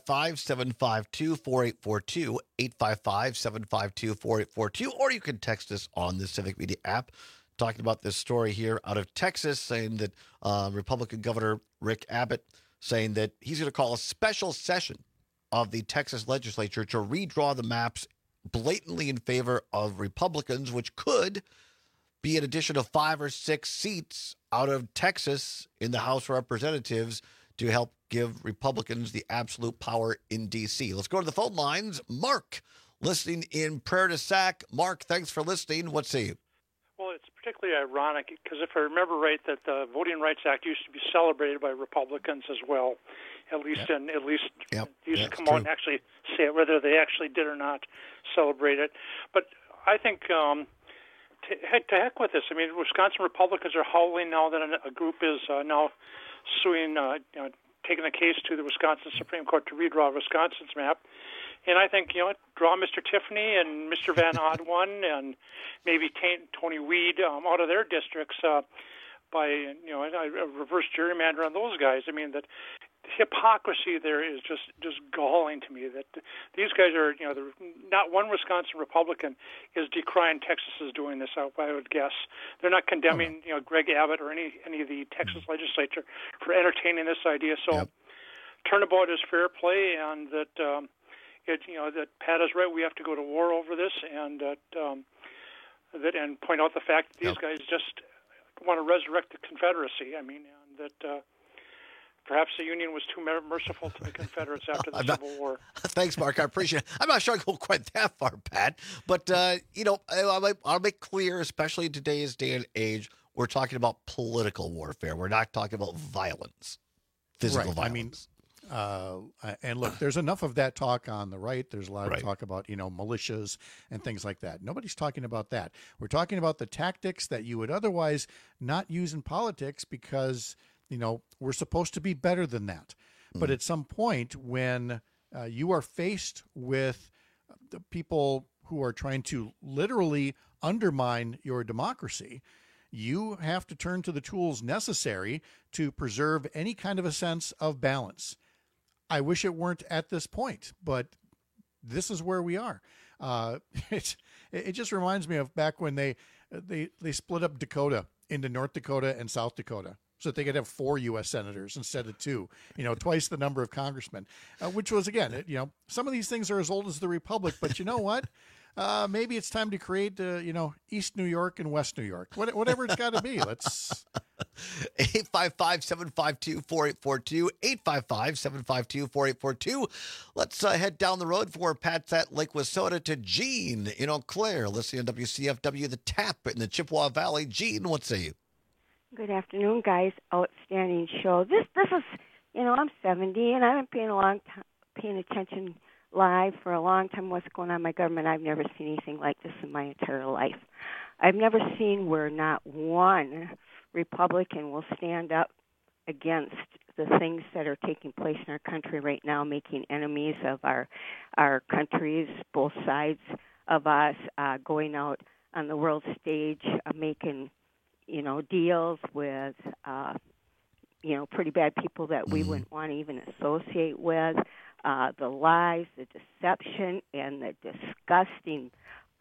855-752-4842, 855-752-4842, or you can text us on the Civic Media app, talking about this story here out of Texas, saying that Republican Governor Rick Abbott saying that he's going to call a special session of the Texas legislature to redraw the maps blatantly in favor of Republicans, which could be an addition of 5 or 6 seats out of Texas in the House of Representatives to help give Republicans the absolute power in D.C. Let's go to the phone lines. Mark, listening in Prairie du Sac. Mark, thanks for listening. What say you? Well, it's particularly ironic because if I remember right, that the Voting Rights Act used to be celebrated by Republicans as well. Used to come out and actually say it, whether they actually did or not celebrate it. But I think to heck with this. I mean, Wisconsin Republicans are howling now that a group is now suing, taking a case to the Wisconsin Supreme Court to redraw Wisconsin's map. And I think, draw Mr. Tiffany and Mr. Van Oddone and maybe Tony Weed out of their districts by, a reverse gerrymander on those guys. I mean, that hypocrisy there is just galling to me that these guys are, not one Wisconsin Republican is decrying Texas is doing this, I would guess. They're not condemning, Greg Abbott or any of the Texas legislature for entertaining this idea. So turnabout is fair play, and that, that Pat is right. We have to go to war over this, and and point out the fact that these guys just want to resurrect the Confederacy. I mean, and that perhaps the Union was too merciful to the Confederates after the Civil War. Thanks, Mark. I appreciate it. I'm not sure I go quite that far, Pat. But, I'll make clear, especially in today's day and age, we're talking about political warfare. We're not talking about violence, physical violence. And look, there's enough of that talk on the right. There's a lot of talk about, militias and things like that. Nobody's talking about that. We're talking about the tactics that you would otherwise not use in politics because we're supposed to be better than that. But at some point when you are faced with the people who are trying to literally undermine your democracy, you have to turn to the tools necessary to preserve any kind of a sense of balance. I wish it weren't at this point, but this is where we are. It just reminds me of back when they split up Dakota into North Dakota and South Dakota, so that they could have 4 U.S. senators instead of 2, twice the number of congressmen, which was, again, some of these things are as old as the Republic, but you know what? maybe it's time to create, East New York and West New York. Whatever it's got to be. Let's 855-752-4842, 855-752-4842. Let's head down the road for Pat's at Lake Wissota to Gene in Eau Claire, listening on WCFW, The Tap in the Chippewa Valley. Gene, what say you? Good afternoon, guys. Outstanding show. This is, I'm 70 and I've been paying attention live for a long time what's going on in my government. I've never seen anything like this in my entire life. I've never seen where not one Republican will stand up against the things that are taking place in our country right now, making enemies of our countries, both sides of us, going out on the world stage, making, deals with, pretty bad people that we wouldn't want to even associate with, the lies, the deception, and the disgusting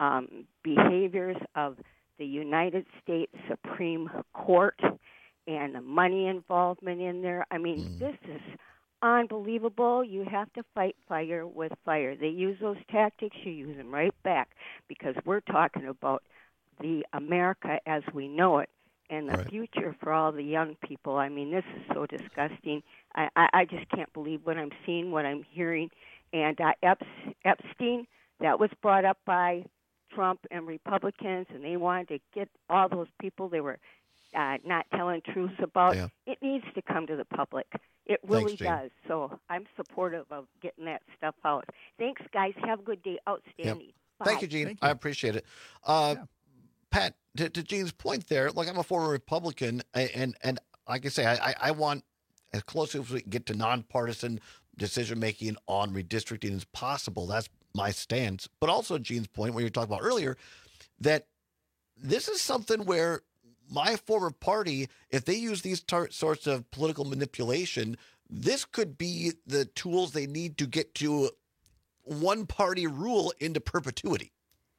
behaviors of the United States Supreme Court and the money involvement in there. I mean, this is unbelievable. You have to fight fire with fire. They use those tactics, you use them right back, because we're talking about the America as we know it and the future for all the young people. I mean, this is so disgusting. I just can't believe what I'm seeing, what I'm hearing. And Epstein, that was brought up by Trump and Republicans, and they wanted to get all those people they were not telling truths about. Yeah. It needs to come to the public. It really does. So I'm supportive of getting that stuff out. Thanks, guys. Have a good day. Outstanding. Yep. Thank you, Gene. I appreciate it. Pat, to Gene's point there, like, I'm a former Republican, and like I say, I want as close as we can get to nonpartisan decision-making on redistricting as possible. That's my stance. But also Gene's point, what you were talking about earlier, that this is something where my former party, if they use these sorts of political manipulation, this could be the tools they need to get to one-party rule into perpetuity.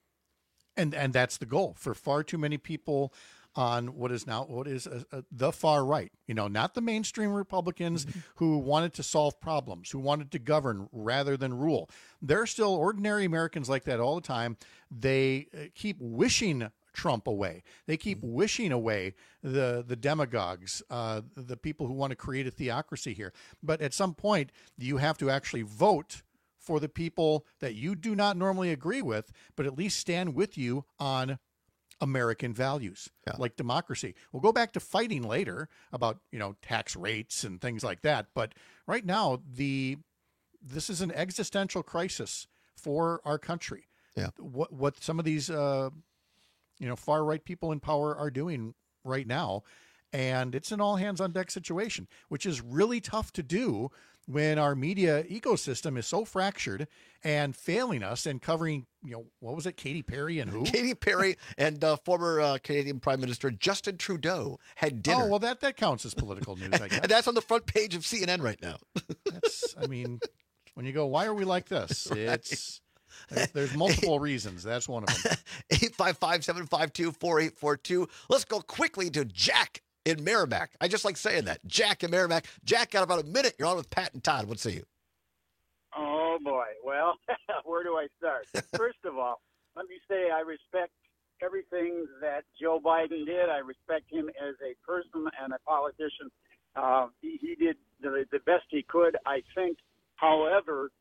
And that's the goal for far too many people on what is the far right, not the mainstream Republicans who wanted to solve problems, who wanted to govern rather than rule. There are still ordinary Americans like that all the time. They keep wishing Trump away. They keep wishing away the demagogues, the people who want to create a theocracy here. But at some point, you have to actually vote for the people that you do not normally agree with, but at least stand with you on American values, like democracy. We'll go back to fighting later about, tax rates and things like that. But right now, this is an existential crisis for our country. Yeah. What some of these, far right people in power are doing right now. And it's an all hands on deck situation, which is really tough to do when our media ecosystem is so fractured and failing us and covering, what was it, Katy Perry and who? Katy Perry and former Canadian Prime Minister Justin Trudeau had dinner. Oh, well, that counts as political news, I guess. And that's on the front page of CNN right now. When you go, why are we like this? There's multiple reasons. That's one of them. 855-752-4842. Let's go quickly to Jack in Merrimack. I just like saying that. Jack in Merrimack. Jack, got about a minute. You're on with Pat and Todd. What say you? Oh, boy. Well, where do I start? First of all, let me say I respect everything that Joe Biden did. I respect him as a person and a politician. He did the best he could, I think. However,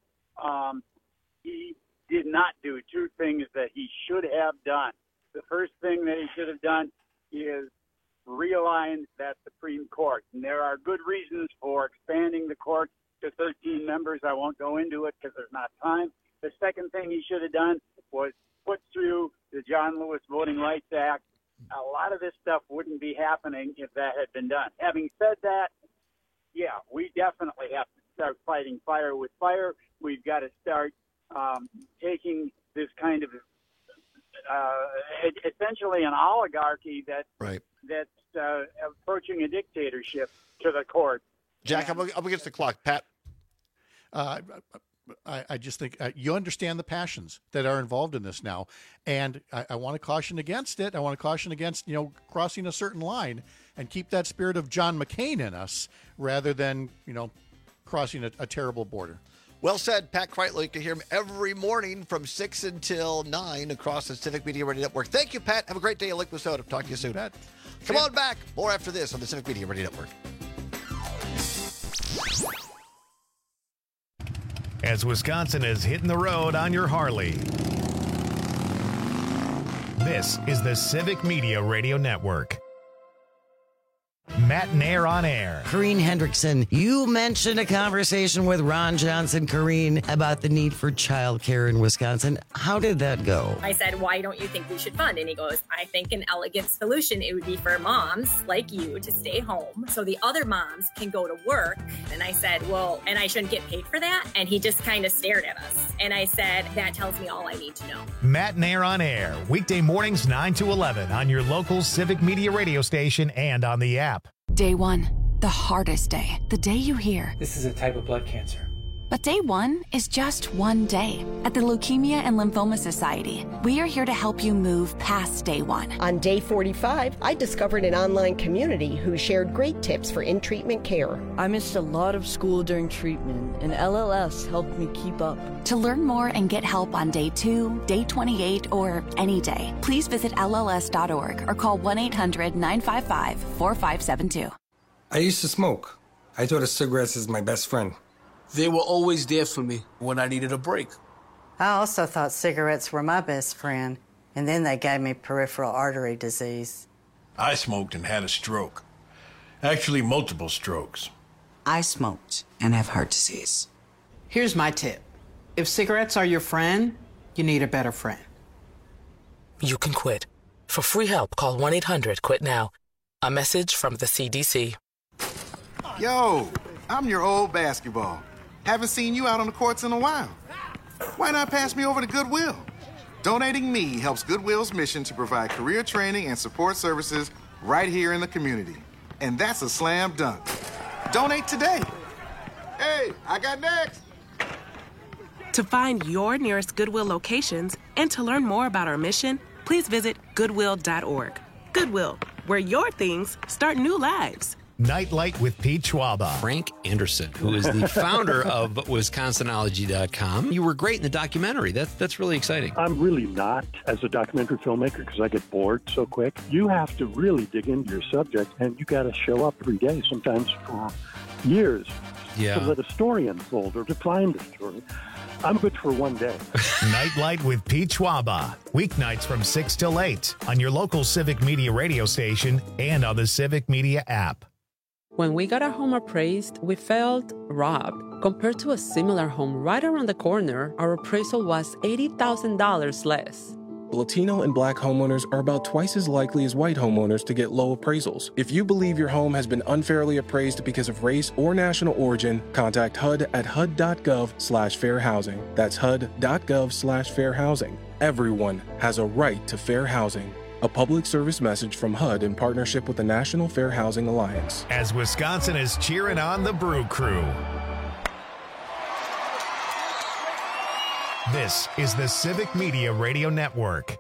he did not do two things that he should have done. The first thing that he should have done is realign that Supreme Court. And there are good reasons for expanding the court to 13 members. I won't go into it because there's not time. The second thing he should have done was put through the John Lewis Voting Rights Act. A lot of this stuff wouldn't be happening if that had been done. Having said that, yeah, we definitely have to start fighting fire with fire. We've got to start taking this kind of essentially an oligarchy that's approaching a dictatorship to the court. Jack, I'm against the clock. Pat? I just think you understand the passions that are involved in this now. And I want to caution against it. I want to caution against, crossing a certain line and keep that spirit of John McCain in us rather than, crossing a terrible border. Well said, Pat Kreitler. You can hear him every morning from 6 until 9 across the Civic Media Radio Network. Thank you, Pat. Have a great day in Lake Wissota. Talk to you soon. Pat. Come on back. More after this on the Civic Media Radio Network. As Wisconsin is hitting the road on your Harley. This is the Civic Media Radio Network. Matt Nair on air. Corrine Hendrickson, you mentioned a conversation with Ron Johnson, Corrine, about the need for childcare in Wisconsin. How did that go? I said, why don't you think we should fund? And he goes, I think an elegant solution, it would be for moms like you to stay home so the other moms can go to work. And I said, well, and I shouldn't get paid for that? And he just kind of stared at us. And I said, that tells me all I need to know. Matt Nair on air, weekday mornings 9 to 11 on your local Civic Media radio station and on the app. Day one, the hardest day. The day you hear, this is a type of blood cancer. But day one is just one day. At the Leukemia and Lymphoma Society, we are here to help you move past day one. On day 45, I discovered an online community who shared great tips for in-treatment care. I missed a lot of school during treatment, and LLS helped me keep up. To learn more and get help on day 2, day 28, or any day, please visit LLS.org or call 1-800-955-4572. I used to smoke. I thought of cigarettes as my best friend. They were always there for me when I needed a break. I also thought cigarettes were my best friend, and then they gave me peripheral artery disease. I smoked and had a stroke. Actually, multiple strokes. I smoked and have heart disease. Here's my tip. If cigarettes are your friend, you need a better friend. You can quit. For free help, call 1-800-QUIT-NOW. A message from the CDC. Yo, I'm your old basketball. Haven't seen you out on the courts in a while. Why not pass me over to Goodwill? Donating me helps Goodwill's mission to provide career training and support services right here in the community. And that's a slam dunk. Donate today. Hey, I got next. To find your nearest Goodwill locations and to learn more about our mission, please visit Goodwill.org. Goodwill, where your things start new lives. Nightlight with Pete Schwaba. Frank Anderson, who is the founder of Wisconsinology.com. You were great in the documentary. That's really exciting. I'm really not as a documentary filmmaker because I get bored so quick. You have to really dig into your subject, and you got to show up every day, sometimes for years, to let a story unfold or to find a story. I'm good for one day. Nightlight with Pete Schwaba. Weeknights from 6 till 8 on your local Civic Media radio station and on the Civic Media app. When we got our home appraised, we felt robbed. Compared to a similar home right around the corner, our appraisal was $80,000 less. Latino and Black homeowners are about twice as likely as white homeowners to get low appraisals. If you believe your home has been unfairly appraised because of race or national origin, contact HUD at HUD.gov/fair housing. That's HUD.gov/fair housing. Everyone has a right to fair housing. A public service message from HUD in partnership with the National Fair Housing Alliance. As Wisconsin is cheering on the Brew Crew. This is the Civic Media Radio Network.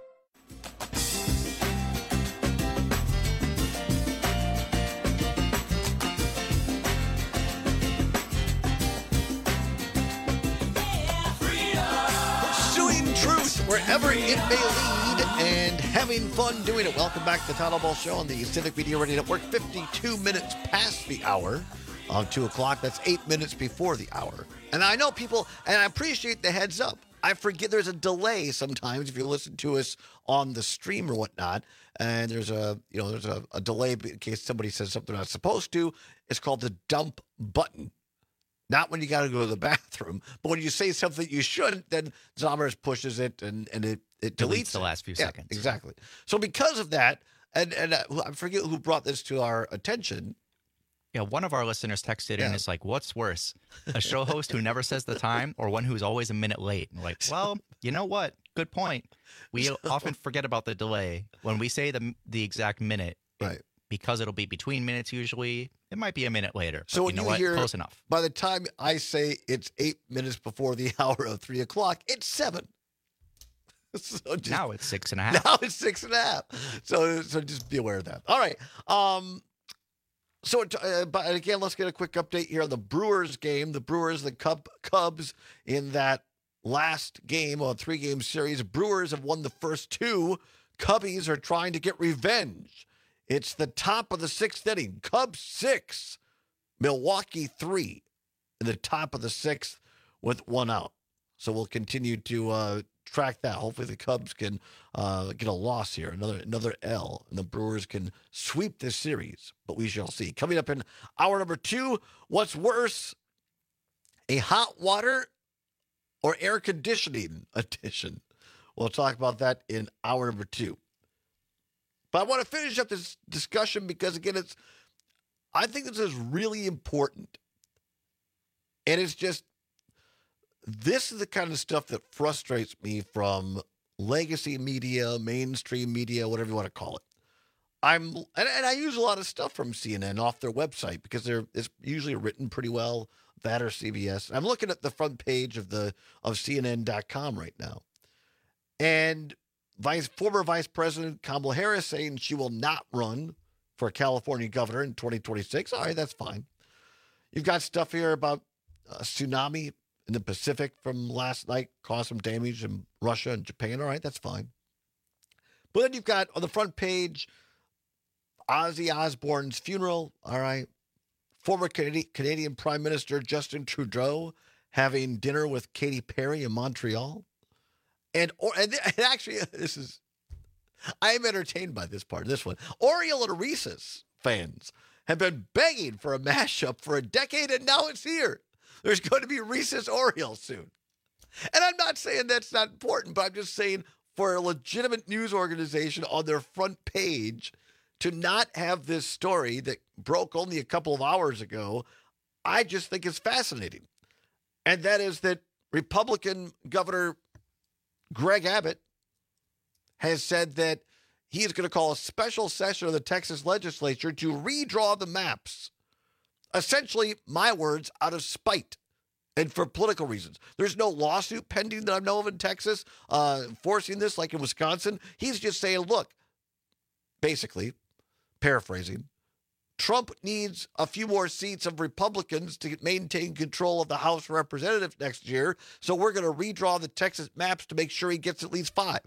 Pursuing truth wherever it may lead and having fun doing it. Welcome back to the Town Hall Ball Show on the Civic Media Radio Network. 52 minutes past the hour of 2 o'clock. That's 8 minutes before the hour. And I know people, and I appreciate the heads up. I forget there's a delay sometimes if you listen to us on the stream or whatnot, and there's a delay in case somebody says something they're not supposed to. It's called the dump button. Not when you got to go to the bathroom, but when you say something you shouldn't, then Zommers pushes it and it deletes the last few seconds. Exactly. So because of that, and I forget who brought this to our attention. Yeah, one of our listeners texted in, it's like, what's worse, a show host who never says the time or one who's always a minute late? And we're like, well, you know what? Good point. We often forget about the delay. When we say the exact minute, right? Because it'll be between minutes usually, it might be a minute later. So when you know what? Hear, close enough. By the time I say it's 8 minutes before the hour of 3 o'clock, it's 7. So now it's 6.5. Now it's 6.5. So just be aware of that. All right. So, but again, let's get a quick update here on the Brewers game. The Brewers, the Cubs in that last game, a 3-game series. Brewers have won the first 2. Cubbies are trying to get revenge. It's the top of the 6th inning. Cubs 6, Milwaukee 3 in the top of the 6th with 1 out. So we'll continue to track that. Hopefully the Cubs can get a loss here, another L, and the Brewers can sweep this series. But we shall see. Coming up in hour number 2, what's worse, a hot water or air conditioning edition? We'll talk about that in hour number 2. But I want to finish up this discussion because, again, I think this is really important. And it's just, this is the kind of stuff that frustrates me from legacy media, mainstream media, whatever you want to call it. And I use a lot of stuff from CNN off their website because it's usually written pretty well, that or CBS. I'm looking at the front page of CNN.com right now. And former Vice President Kamala Harris saying she will not run for California governor in 2026. All right, that's fine. You've got stuff here about a tsunami in the Pacific from last night caused some damage in Russia and Japan. All right, that's fine. But then you've got on the front page, Ozzy Osbourne's funeral. All right. Former Canadian Prime Minister Justin Trudeau having dinner with Katy Perry in Montreal. And actually, I am entertained by this part, this one. Oriole and Reese's fans have been begging for a mashup for a decade, and now it's here. There's going to be Reese's Orioles soon. And I'm not saying that's not important, but I'm just saying for a legitimate news organization on their front page to not have this story that broke only a couple of hours ago, I just think is fascinating. And that is that Republican Governor Greg Abbott has said that he is going to call a special session of the Texas legislature to redraw the maps. Essentially, my words, out of spite and for political reasons. There's no lawsuit pending that I know of in Texas forcing this like in Wisconsin. He's just saying, look, basically, paraphrasing, Trump needs a few more seats of Republicans to maintain control of the House of Representatives next year, so we're going to redraw the Texas maps to make sure he gets at least 5.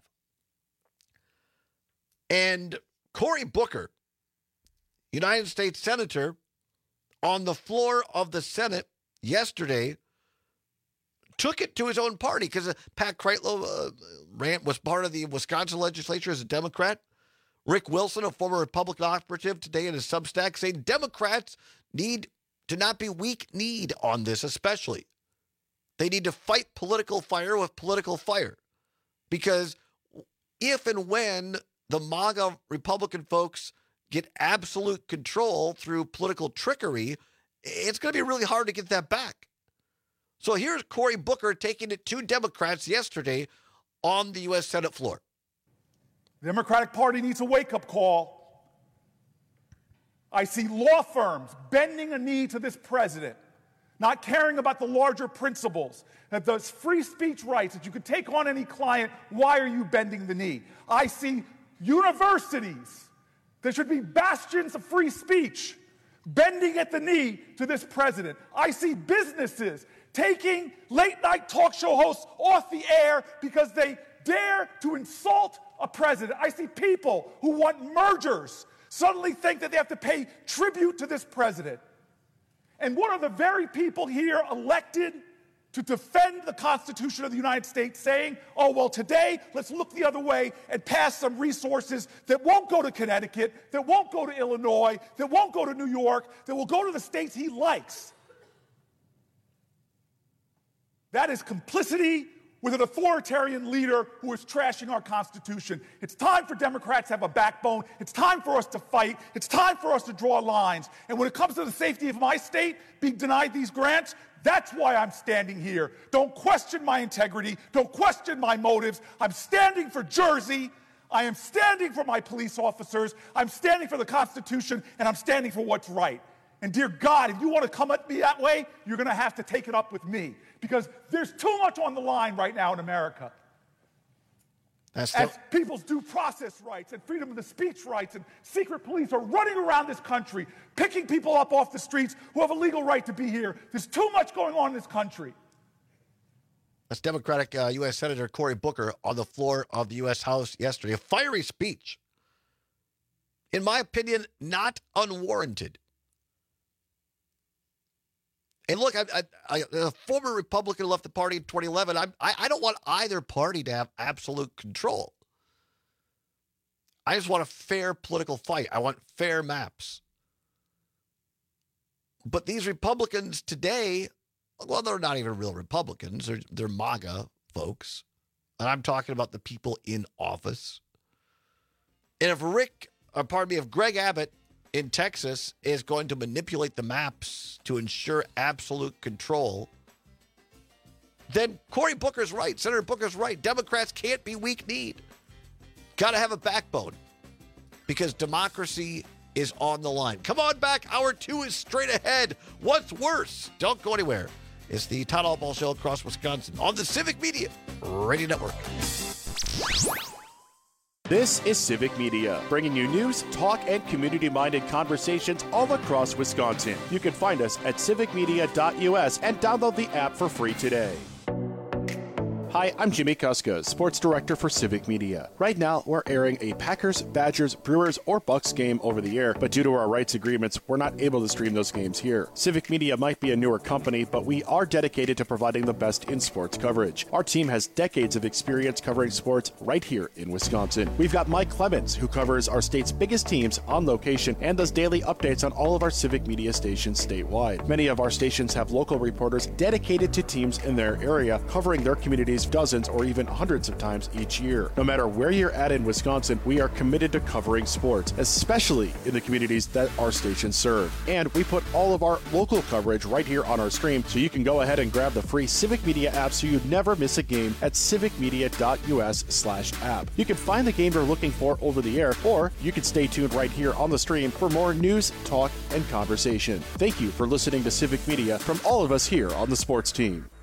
And Cory Booker, United States Senator, on the floor of the Senate yesterday, took it to his own party because Pat Kreitlow was part of the Wisconsin legislature as a Democrat. Rick Wilson, a former Republican operative, today in his Substack, saying Democrats need to not be weak-kneed on this, especially. They need to fight political fire with political fire. Because if and when the MAGA Republican folks get absolute control through political trickery, it's going to be really hard to get that back. So here's Cory Booker taking it to Democrats yesterday on the U.S. Senate floor. The Democratic Party needs a wake-up call. I see law firms bending a knee to this president, not caring about the larger principles, that those free speech rights, that you could take on any client, why are you bending the knee? I see universities that should be bastions of free speech bending at the knee to this president. I see businesses taking late-night talk show hosts off the air because they dare to insult a president. I see people who want mergers suddenly think that they have to pay tribute to this president. And what are the very people here elected to defend the Constitution of the United States saying, oh, well, today, let's look the other way and pass some resources that won't go to Connecticut, that won't go to Illinois, that won't go to New York, that will go to the states he likes. That is complicity with an authoritarian leader who is trashing our Constitution. It's time for Democrats to have a backbone. It's time for us to fight. It's time for us to draw lines. And when it comes to the safety of my state being denied these grants, that's why I'm standing here. Don't question my integrity. Don't question my motives. I'm standing for Jersey. I am standing for my police officers. I'm standing for the Constitution, and I'm standing for what's right. And dear God, if you want to come at me that way, you're going to have to take it up with me, because there's too much on the line right now in America. As people's due process rights and freedom of the speech rights and secret police are running around this country, picking people up off the streets who have a legal right to be here. There's too much going on in this country. That's Democratic U.S. Senator Cory Booker on the floor of the U.S. House yesterday. A fiery speech. In my opinion, not unwarranted. And look, a former Republican left the party in 2011. I don't want either party to have absolute control. I just want a fair political fight. I want fair maps. But these Republicans today, well, they're not even real Republicans. They're MAGA folks. And I'm talking about the people in office. And if Greg Abbott in Texas is going to manipulate the maps to ensure absolute control, then Cory Booker's right. Senator Booker's right. Democrats can't be weak-kneed. Got to have a backbone because democracy is on the line. Come on back. Hour 2 is straight ahead. What's worse? Don't go anywhere. It's the Todd Altball Show across Wisconsin on the Civic Media Radio Network. This is Civic Media, bringing you news, talk, and community-minded conversations all across Wisconsin. You can find us at civicmedia.us and download the app for free today. Hi, I'm Jimmy Kuska, Sports Director for Civic Media. Right now, we're airing a Packers, Badgers, Brewers, or Bucks game over the air, but due to our rights agreements, we're not able to stream those games here. Civic Media might be a newer company, but we are dedicated to providing the best in sports coverage. Our team has decades of experience covering sports right here in Wisconsin. We've got Mike Clemens, who covers our state's biggest teams on location and does daily updates on all of our Civic Media stations statewide. Many of our stations have local reporters dedicated to teams in their area, covering their communities dozens or even hundreds of times each year. No matter where you're at in Wisconsin, we are committed to covering sports, especially in the communities that our stations serve. And we put all of our local coverage right here on our stream, so you can go ahead and grab the free Civic Media app so you never miss a game at civicmedia.us/app. You can find the game you're looking for over the air, or you can stay tuned right here on the stream for more news, talk, and conversation. Thank you for listening to Civic Media from all of us here on the sports team.